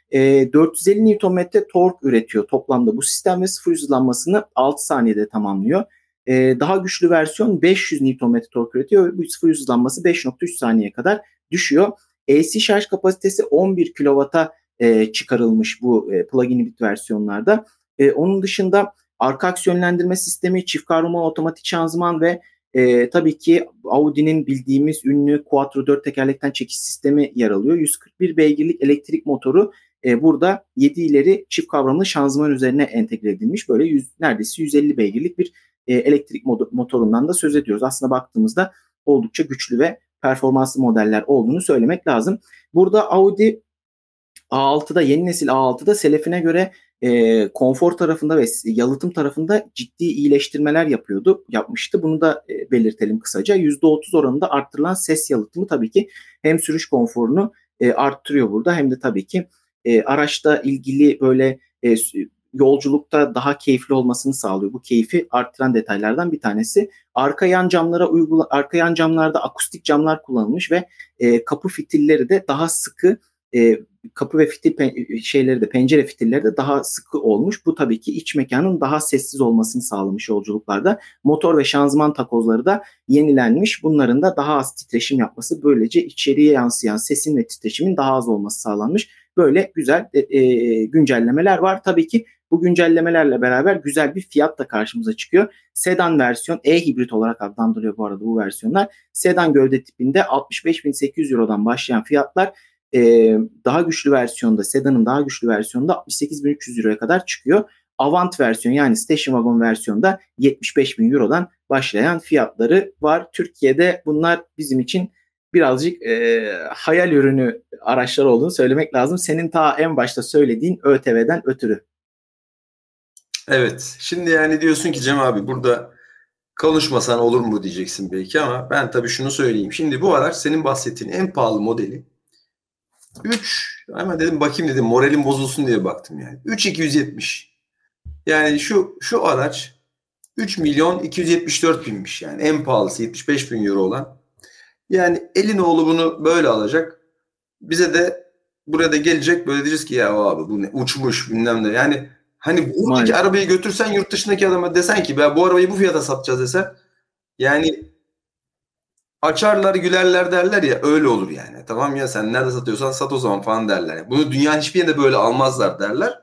450 Nm tork üretiyor toplamda bu sistem ve sıfır hızlanmasını 6 saniyede tamamlıyor. Daha güçlü versiyon 500 Nm tork üretiyor. Bu sıfır hızlanması 5.3 saniye kadar düşüyor. AC şarj kapasitesi 11 kW'a çıkarılmış bu plug-in hibrit versiyonlarda. Onun dışında arka aksiyonlendirme sistemi, çift kavramalı otomatik şanzıman ve tabii ki Audi'nin bildiğimiz ünlü Quattro 4 tekerlekten çekiş sistemi yer alıyor. 141 beygirlik elektrik motoru burada 7 ileri çift kavramalı şanzıman üzerine entegre edilmiş. Böyle neredeyse 150 beygirlik bir elektrik motorundan da söz ediyoruz. Aslında baktığımızda oldukça güçlü ve performanslı modeller olduğunu söylemek lazım. Burada Audi A6'da yeni nesil A6'da selefine göre konfor tarafında ve yalıtım tarafında ciddi iyileştirmeler yapmıştı. Bunu da belirtelim kısaca. %30 oranında arttırılan ses yalıtımı tabii ki hem sürüş konforunu arttırıyor burada hem de tabii ki araçta ilgili böyle yolculukta daha keyifli olmasını sağlıyor. Bu keyfi arttıran detaylardan bir tanesi. Arka yan camlarda akustik camlar kullanılmış ve kapı fitilleri de daha sıkı kapı ve fitil pencere fitilleri de daha sıkı olmuş. Bu tabii ki iç mekanın daha sessiz olmasını sağlamış yolculuklarda. Motor ve şanzıman takozları da yenilenmiş. Bunların da daha az titreşim yapması, böylece içeriye yansıyan sesin ve titreşimin daha az olması sağlanmış. Böyle güzel güncellemeler var. Tabii ki bu güncellemelerle beraber güzel bir fiyat da karşımıza çıkıyor. Sedan versiyon e-hibrit olarak adlandırılıyor bu arada bu versiyonlar. Sedan gövde tipinde 65.800 Euro'dan başlayan fiyatlar daha güçlü versiyonda, sedanın daha güçlü versiyonda 68.300 Euro'ya kadar çıkıyor. Avant versiyon yani Station Wagon versiyonda 75.000 Euro'dan başlayan fiyatları var. Türkiye'de bunlar bizim için birazcık hayal ürünü araçlar olduğunu söylemek lazım. Senin ta en başta söylediğin ÖTV'den ötürü. Evet. Şimdi yani diyorsun ki Cem abi burada konuşmasan olur mu diyeceksin belki ama ben tabii şunu söyleyeyim. Şimdi bu araç senin bahsettiğin en pahalı modeli. 3 hemen dedim bakayım dedim moralim bozulsun diye baktım yani. 3.270. Yani şu araç 3 milyon 274 binmiş yani en pahalısı 75 bin euro olan. Yani Elinoğlu bunu böyle alacak. Bize de buraya da gelecek böyle diyeceğiz ki ya abi bu ne uçmuş bilmem ne. Yani hani buradaki Maalesef. arabayı götürsen yurt dışındaki adama desen ki ben bu arabayı bu fiyata satacağız desen yani açarlar gülerler derler ya öyle olur yani. Tamam ya sen nerede satıyorsan sat o zaman falan derler. Yani bunu dünyanın hiçbir yerinde böyle almazlar derler.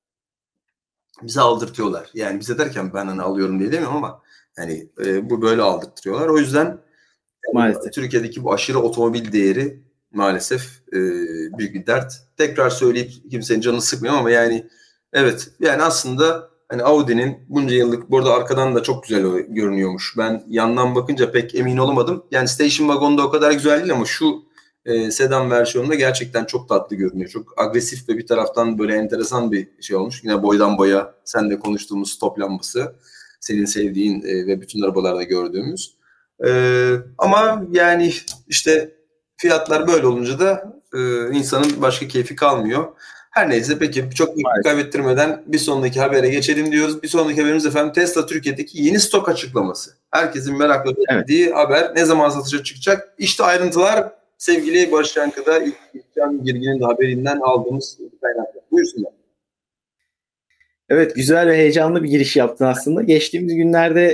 Bize aldırtıyorlar. Yani bize derken ben hani alıyorum diye demiyorum ama yani bu böyle aldırtıyorlar. O yüzden Maalesef. Türkiye'deki bu aşırı otomobil değeri maalesef büyük bir dert. Tekrar söyleyip kimsenin canını sıkmıyorum ama yani evet yani aslında hani Audi'nin bunca yıllık burada arkadan da çok güzel görünüyormuş. Ben yandan bakınca pek emin olamadım. Yani Station Wagon'da o kadar güzel değil ama şu sedan versiyonunda gerçekten çok tatlı görünüyor. Çok agresif ve bir taraftan böyle enteresan bir şey olmuş. Yine boydan boya senle konuştuğumuz stop lambası. Senin sevdiğin ve bütün arabalarda gördüğümüz. Ama yani işte fiyatlar böyle olunca da insanın başka keyfi kalmıyor. Her neyse peki çok vakit Maalesef. kaybettirmeden bir sonraki habere geçelim diyoruz. Bir sonraki haberimiz efendim Tesla Türkiye'deki yeni stok açıklaması. Herkesin merakla Evet. beklediği haber ne zaman satışa çıkacak? İşte ayrıntılar sevgili Barış Yankı'da İlkan Girgin'in de haberinden aldığımız kaynaklar. Buyursunlar. Evet, güzel ve heyecanlı bir giriş yaptın aslında. Geçtiğimiz günlerde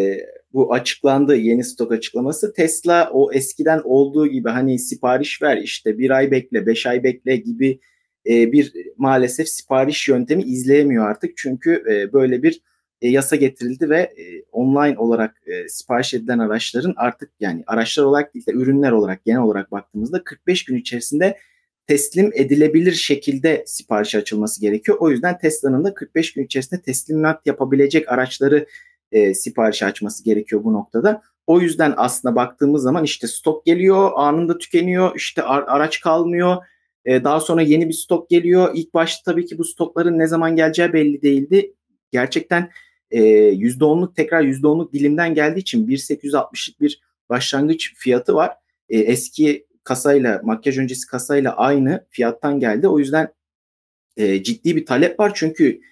bu açıklandı, yeni stok açıklaması. Tesla o eskiden olduğu gibi hani sipariş ver işte bir ay bekle, 5 ay bekle gibi bir maalesef sipariş yöntemi izleyemiyor artık. Çünkü böyle bir yasa getirildi ve online olarak sipariş edilen araçların artık yani araçlar olarak değil de ürünler olarak genel olarak baktığımızda 45 gün içerisinde teslim edilebilir şekilde sipariş açılması gerekiyor. O yüzden Tesla'nın da 45 gün içerisinde teslimat yapabilecek araçları sipariş açması gerekiyor bu noktada. O yüzden aslında baktığımız zaman işte stok geliyor, anında tükeniyor, işte araç kalmıyor. Daha sonra yeni bir stok geliyor. İlk başta tabii ki bu stokların ne zaman geleceği belli değildi. Gerçekten %10'luk tekrar %10'luk dilimden geldiği için 1.860'lık bir başlangıç fiyatı var. Eski kasayla, makyaj öncesi kasayla aynı fiyattan geldi. O yüzden ciddi bir talep var. Çünkü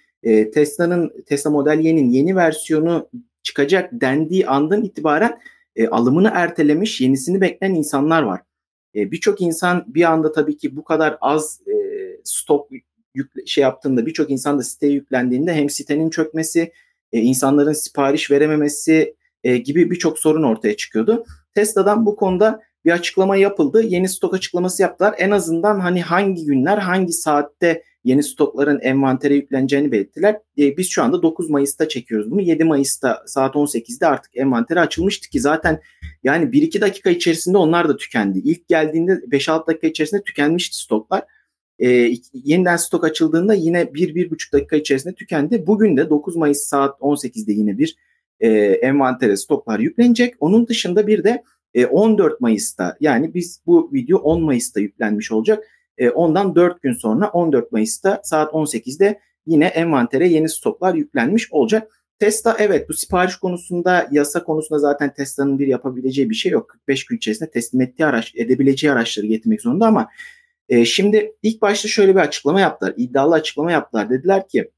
Tesla Model Y'nin yeni versiyonu çıkacak dendiği andan itibaren alımını ertelemiş, yenisini bekleyen insanlar var. Birçok insan bir anda tabii ki bu kadar az stok şey yaptığında birçok insan da siteye yüklendiğinde hem sitenin çökmesi, insanların sipariş verememesi gibi birçok sorun ortaya çıkıyordu. Tesla'dan bu konuda bir açıklama yapıldı. Yeni stok açıklaması yaptılar. En azından hani hangi günler, hangi saatte yeni stokların envantere yükleneceğini belirttiler. Biz şu anda 9 Mayıs'ta çekiyoruz bunu. 7 Mayıs'ta saat 18'de artık envantere açılmıştı ki zaten yani 1-2 dakika içerisinde onlar da tükendi. İlk geldiğinde 5-6 dakika içerisinde tükenmişti stoklar. Yeniden stok açıldığında yine 1-1,5 dakika içerisinde tükendi. Bugün de 9 Mayıs saat 18'de yine bir envantere stoklar yüklenecek. Onun dışında bir de 14 Mayıs'ta yani biz bu video 10 Mayıs'ta yüklenmiş olacak. Ondan 4 gün sonra 14 Mayıs'ta saat 18'de yine envantere yeni stoklar yüklenmiş olacak. Tesla evet bu sipariş konusunda yasa konusunda zaten Tesla'nın bir yapabileceği bir şey yok. 45 gün içerisinde teslim edebileceği araçları getirmek zorunda ama şimdi ilk başta şöyle bir açıklama yaptılar. İddialı açıklama yaptılar. Dediler ki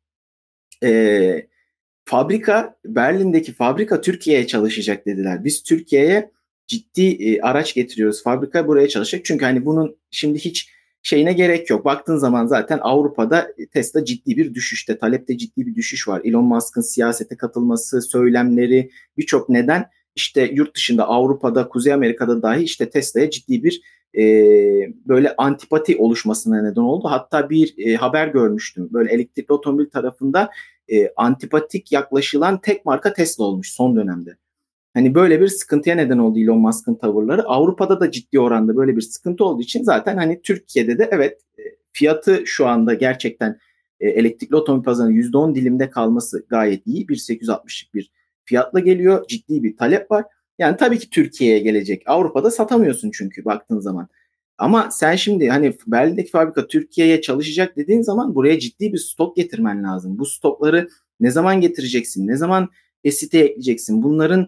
Berlin'deki fabrika Türkiye'ye çalışacak dediler. Biz Türkiye'ye ciddi araç getiriyoruz. Fabrika buraya çalışacak. Çünkü hani bunun şimdi hiç şeyine gerek yok. Baktığın zaman zaten Avrupa'da Tesla ciddi bir düşüşte. Talepte ciddi bir düşüş var. Elon Musk'ın siyasete katılması, söylemleri birçok neden işte yurt dışında Avrupa'da, Kuzey Amerika'da dahi işte Tesla'ya ciddi bir böyle antipati oluşmasına neden oldu. Hatta bir haber görmüştüm. Böyle elektrikli otomobil tarafında antipatik yaklaşılan tek marka Tesla olmuş son dönemde. Hani böyle bir sıkıntıya neden oldu Elon Musk'ın tavırları. Avrupa'da da ciddi oranda böyle bir sıkıntı olduğu için zaten hani Türkiye'de de evet fiyatı şu anda gerçekten elektrikli otomobil pazarının %10 dilimde kalması gayet iyi. 1.860'lık bir fiyatla geliyor. Ciddi bir talep var. Yani tabii ki Türkiye'ye gelecek. Avrupa'da satamıyorsun çünkü baktığın zaman. Ama sen şimdi hani Berlin'deki fabrika Türkiye'ye çalışacak dediğin zaman buraya ciddi bir stok getirmen lazım. Bu stokları ne zaman getireceksin, ne zaman siteye ekleyeceksin. Bunların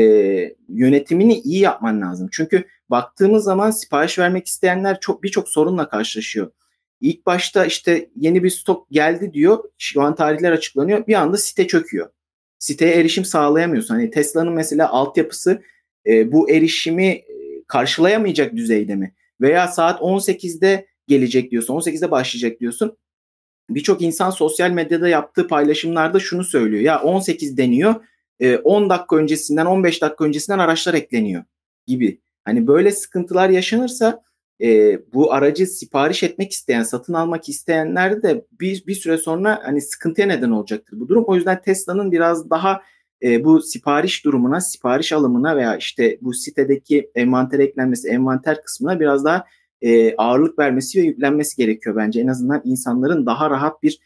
yönetimini iyi yapman lazım. Çünkü baktığımız zaman sipariş vermek isteyenler birçok sorunla karşılaşıyor. İlk başta işte yeni bir stok geldi diyor. Şu an tarihler açıklanıyor. Bir anda site çöküyor. Siteye erişim sağlayamıyorsun. Hani Tesla'nın mesela altyapısı bu erişimi karşılayamayacak düzeyde mi? Veya saat 18'de gelecek diyorsun, 18'de başlayacak diyorsun. Birçok insan sosyal medyada yaptığı paylaşımlarda şunu söylüyor. Ya 18 deniyor, 10 dakika öncesinden, 15 dakika öncesinden araçlar ekleniyor gibi. Hani böyle sıkıntılar yaşanırsa bu aracı sipariş etmek isteyen, satın almak isteyenler de bir süre sonra hani sıkıntıya neden olacaktır bu durum. O yüzden Tesla'nın biraz daha bu sipariş durumuna, sipariş alımına veya işte bu sitedeki envanter eklenmesi, envanter kısmına biraz daha ağırlık vermesi ve yüklenmesi gerekiyor bence. En azından insanların daha rahat bir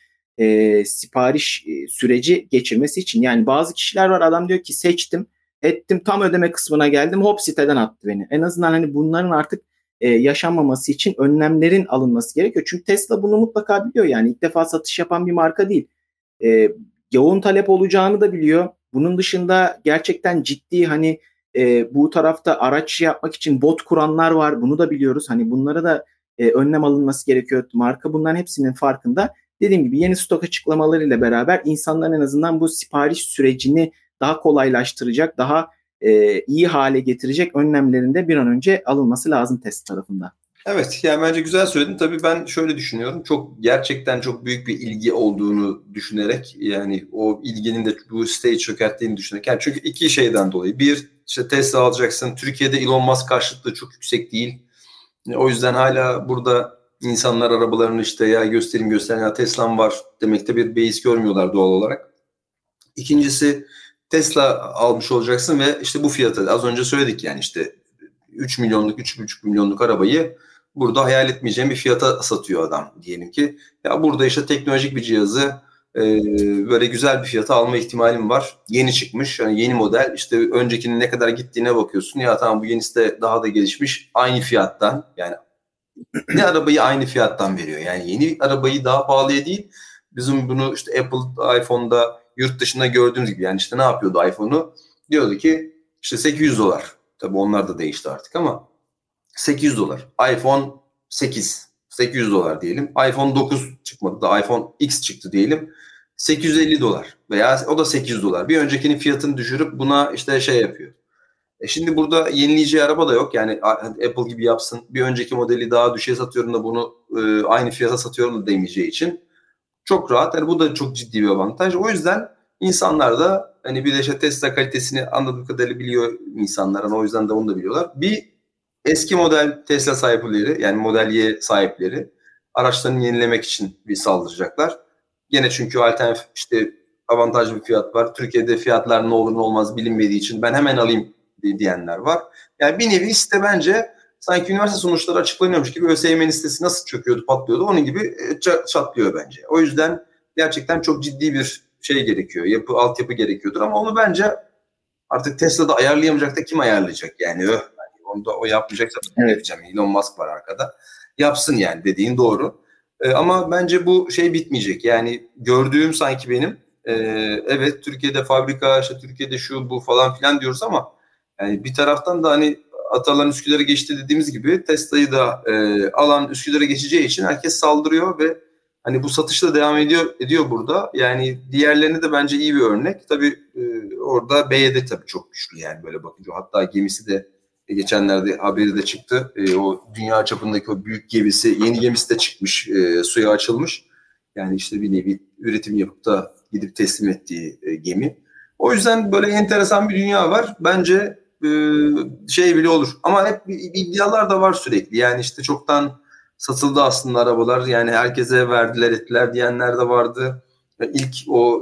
sipariş süreci geçirmesi için. Yani bazı kişiler var, adam diyor ki seçtim, ettim, tam ödeme kısmına geldim, hop siteden attı beni. En azından hani bunların artık yaşanmaması için önlemlerin alınması gerekiyor. Çünkü Tesla bunu mutlaka biliyor, yani ilk defa satış yapan bir marka değil. Yoğun talep olacağını da biliyor. Bunun dışında gerçekten ciddi hani bu tarafta araç yapmak için bot kuranlar var. Bunu da biliyoruz. Hani bunlara da önlem alınması gerekiyor. Marka bunların hepsinin farkında. Dediğim gibi yeni stok açıklamalarıyla beraber insanların en azından bu sipariş sürecini daha kolaylaştıracak, daha iyi hale getirecek önlemlerin de bir an önce alınması lazım Tesla tarafından. Evet, yani bence güzel söyledin. Tabii ben şöyle düşünüyorum. Gerçekten çok büyük bir ilgi olduğunu düşünerek, yani o ilginin de bu siteyi çökerttiğini düşünerek. Yani çünkü iki şeyden dolayı. Bir, işte Tesla alacaksın. Türkiye'de Elon Musk karşıtlığı çok yüksek değil. O yüzden hala burada insanlar arabalarını işte ya göstereyim ya Tesla'm var demekte bir beis görmüyorlar doğal olarak. İkincisi, Tesla almış olacaksın ve işte bu fiyata, az önce söyledik yani işte 3 milyonluk, 3,5 milyonluk arabayı burada hayal etmeyeceğim bir fiyata satıyor adam diyelim ki. Ya burada işte teknolojik bir cihazı böyle güzel bir fiyata alma ihtimalim var. Yeni çıkmış, yani yeni model, işte öncekinin ne kadar gittiğine bakıyorsun. Ya tamam, bu yenisi de daha da gelişmiş, aynı fiyattan, yani ne arabayı aynı fiyattan veriyor. Yani yeni arabayı daha pahalıya değil, bizim bunu işte Apple iPhone'da yurt dışında gördüğümüz gibi, yani işte ne yapıyordu iPhone'u? Diyordu ki işte $800. Tabii onlar da değişti artık ama $800. iPhone 8 $800 diyelim. iPhone 9 çıkmadı da iPhone X çıktı diyelim. $850 veya o da $800. Bir öncekinin fiyatını düşürüp buna işte şey yapıyor. Şimdi burada yenileyeceği araba da yok. Yani Apple gibi yapsın, bir önceki modeli daha düşüğe satıyorum da bunu aynı fiyata satıyorum da demeyeceği için çok rahat. Yani bu da çok ciddi bir avantaj. O yüzden insanlar da hani bir de işte Tesla kalitesini anladığım kadarıyla biliyor insanlar. Yani o yüzden de onu da biliyorlar. Bir eski model Tesla sahipleri, yani Model Y sahipleri araçlarını yenilemek için bir saldıracaklar. Gene çünkü alternatif işte avantajlı bir fiyat var. Türkiye'de fiyatlar ne olur ne olmaz bilinmediği için ben hemen alayım diyenler var. Yani bir nevi site bence sanki üniversite sonuçları açıklanıyormuş gibi ÖSYM'nin sitesi nasıl çöküyordu, patlıyordu, onun gibi çatlıyor bence. O yüzden gerçekten çok ciddi bir şey gerekiyor. Altyapı gerekiyordur ama onu bence artık Tesla'da ayarlayamayacak da kim ayarlayacak? Yani onu da o yapmayacaksa evet. Yapacağım. Elon Musk var arkada. Yapsın, yani dediğin doğru. Ama bence bu şey bitmeyecek. Yani gördüğüm sanki benim evet Türkiye'de fabrika, işte Türkiye'de şu bu falan filan diyoruz ama yani bir taraftan da hani Atalan Üsküdar'a geçti dediğimiz gibi Tesla'yı da alan Üsküdar'a geçeceği için herkes saldırıyor ve hani bu satış da devam ediyor burada. Yani diğerlerine de bence iyi bir örnek. Tabii orada BYD tabii çok güçlü, yani böyle bakınca. Hatta gemisi de geçenlerde haberi de çıktı. O dünya çapındaki o büyük gemisi, yeni gemisi de çıkmış, suya açılmış. Yani işte bir nevi üretim yapıp da gidip teslim ettiği gemi. O yüzden böyle enteresan bir dünya var. Bence şey bile olur. Ama hep iddialar da var sürekli. Yani işte çoktan satıldı aslında arabalar. Yani herkese verdiler ettiler diyenler de vardı. İlk o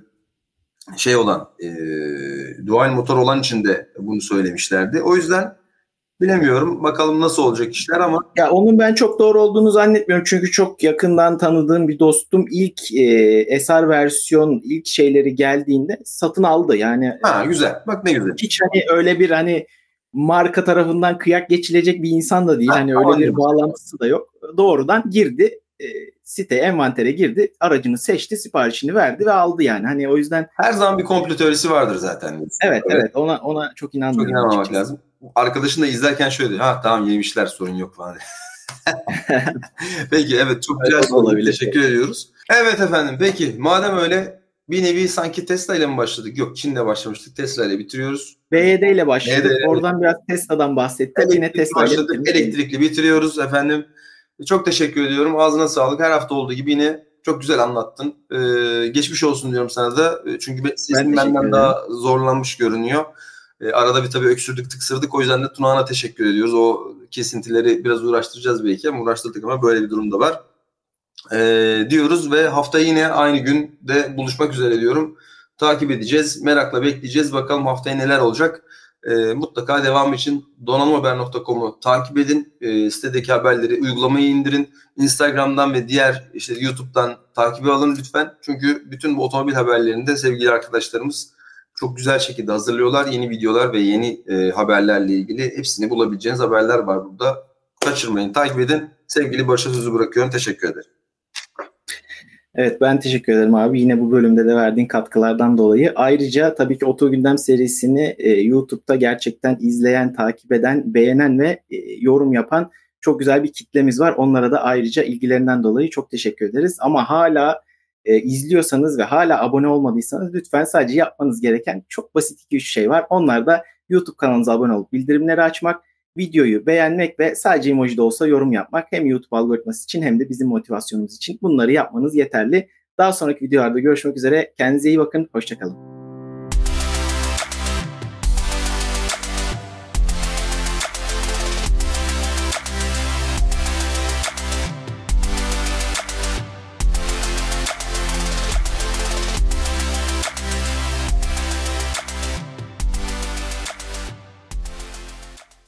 şey olan dual motor olan için de bunu söylemişlerdi. O yüzden bilemiyorum. Bakalım nasıl olacak işler ama. Ya onun ben çok doğru olduğunu zannetmiyorum. Çünkü çok yakından tanıdığım bir dostum ilk SR versiyon ilk şeyleri geldiğinde satın aldı. Yani Güzel. Bak ne güzel. hiç hani öyle bir hani marka tarafından kıyak geçilecek bir insan da değil. Hani öyle bir bağlantısı da yok. Doğrudan girdi. site envantere girdi, aracını seçti, siparişini verdi ve aldı yani. Hani o yüzden her zaman bir komplo teorisi vardır zaten. evet ona çok inanmıyorum. Çok inanmamak açıkçası lazım. Arkadaşın da izlerken şöyle diyor. Ha tamam yemişler, sorun yok falan. Peki evet, çok güzel olabilir. Teşekkür ediyoruz. Evet efendim, peki madem öyle, bir nevi sanki Tesla ile mi başladık? Yok, Çin'le başlamıştık. Tesla ile bitiriyoruz. BYD ile başladık. BYD ile oradan biraz Tesla'dan bahsettik. Yine Tesla ile başladık. Elektrikli bitiriyoruz efendim. Çok teşekkür ediyorum. Ağzına sağlık. Her hafta olduğu gibi yine çok güzel anlattın. Geçmiş olsun diyorum sana da. Çünkü sesin benden daha zorlanmış görünüyor. Arada bir tabii öksürdük, tıksırdık. O yüzden de Tunağan'a teşekkür ediyoruz. O kesintileri biraz uğraştıracağız belki ama uğraştırdık, ama böyle bir durum da var. Diyoruz ve hafta yine aynı günde buluşmak üzere diyorum. Takip edeceğiz. Merakla bekleyeceğiz. Bakalım haftaya neler olacak. Mutlaka devam için donanımhaber.com'u takip edin. Sitedeki haberleri, uygulamayı indirin. Instagram'dan ve diğer işte YouTube'dan takibi alın lütfen. Çünkü bütün bu otomobil haberlerini de sevgili arkadaşlarımız çok güzel şekilde hazırlıyorlar. Yeni videolar ve yeni haberlerle ilgili hepsini bulabileceğiniz haberler var burada. Kaçırmayın, takip edin. Sevgili Barış'a sözü bırakıyorum. Teşekkür ederim. Evet, ben teşekkür ederim abi. Yine bu bölümde de verdiğin katkılardan dolayı. Ayrıca tabii ki Oto Gündem serisini YouTube'da gerçekten izleyen, takip eden, beğenen ve yorum yapan çok güzel bir kitlemiz var. Onlara da ayrıca ilgilerinden dolayı çok teşekkür ederiz. Ama hala izliyorsanız ve hala abone olmadıysanız lütfen sadece yapmanız gereken çok basit 2-3 şey var. Onlar da YouTube kanalımıza abone olup bildirimleri açmak, videoyu beğenmek ve sadece emoji de olsa yorum yapmak, hem YouTube algoritması için hem de bizim motivasyonumuz için bunları yapmanız yeterli. Daha sonraki videolarda görüşmek üzere. Kendinize iyi bakın. Hoşça kalın.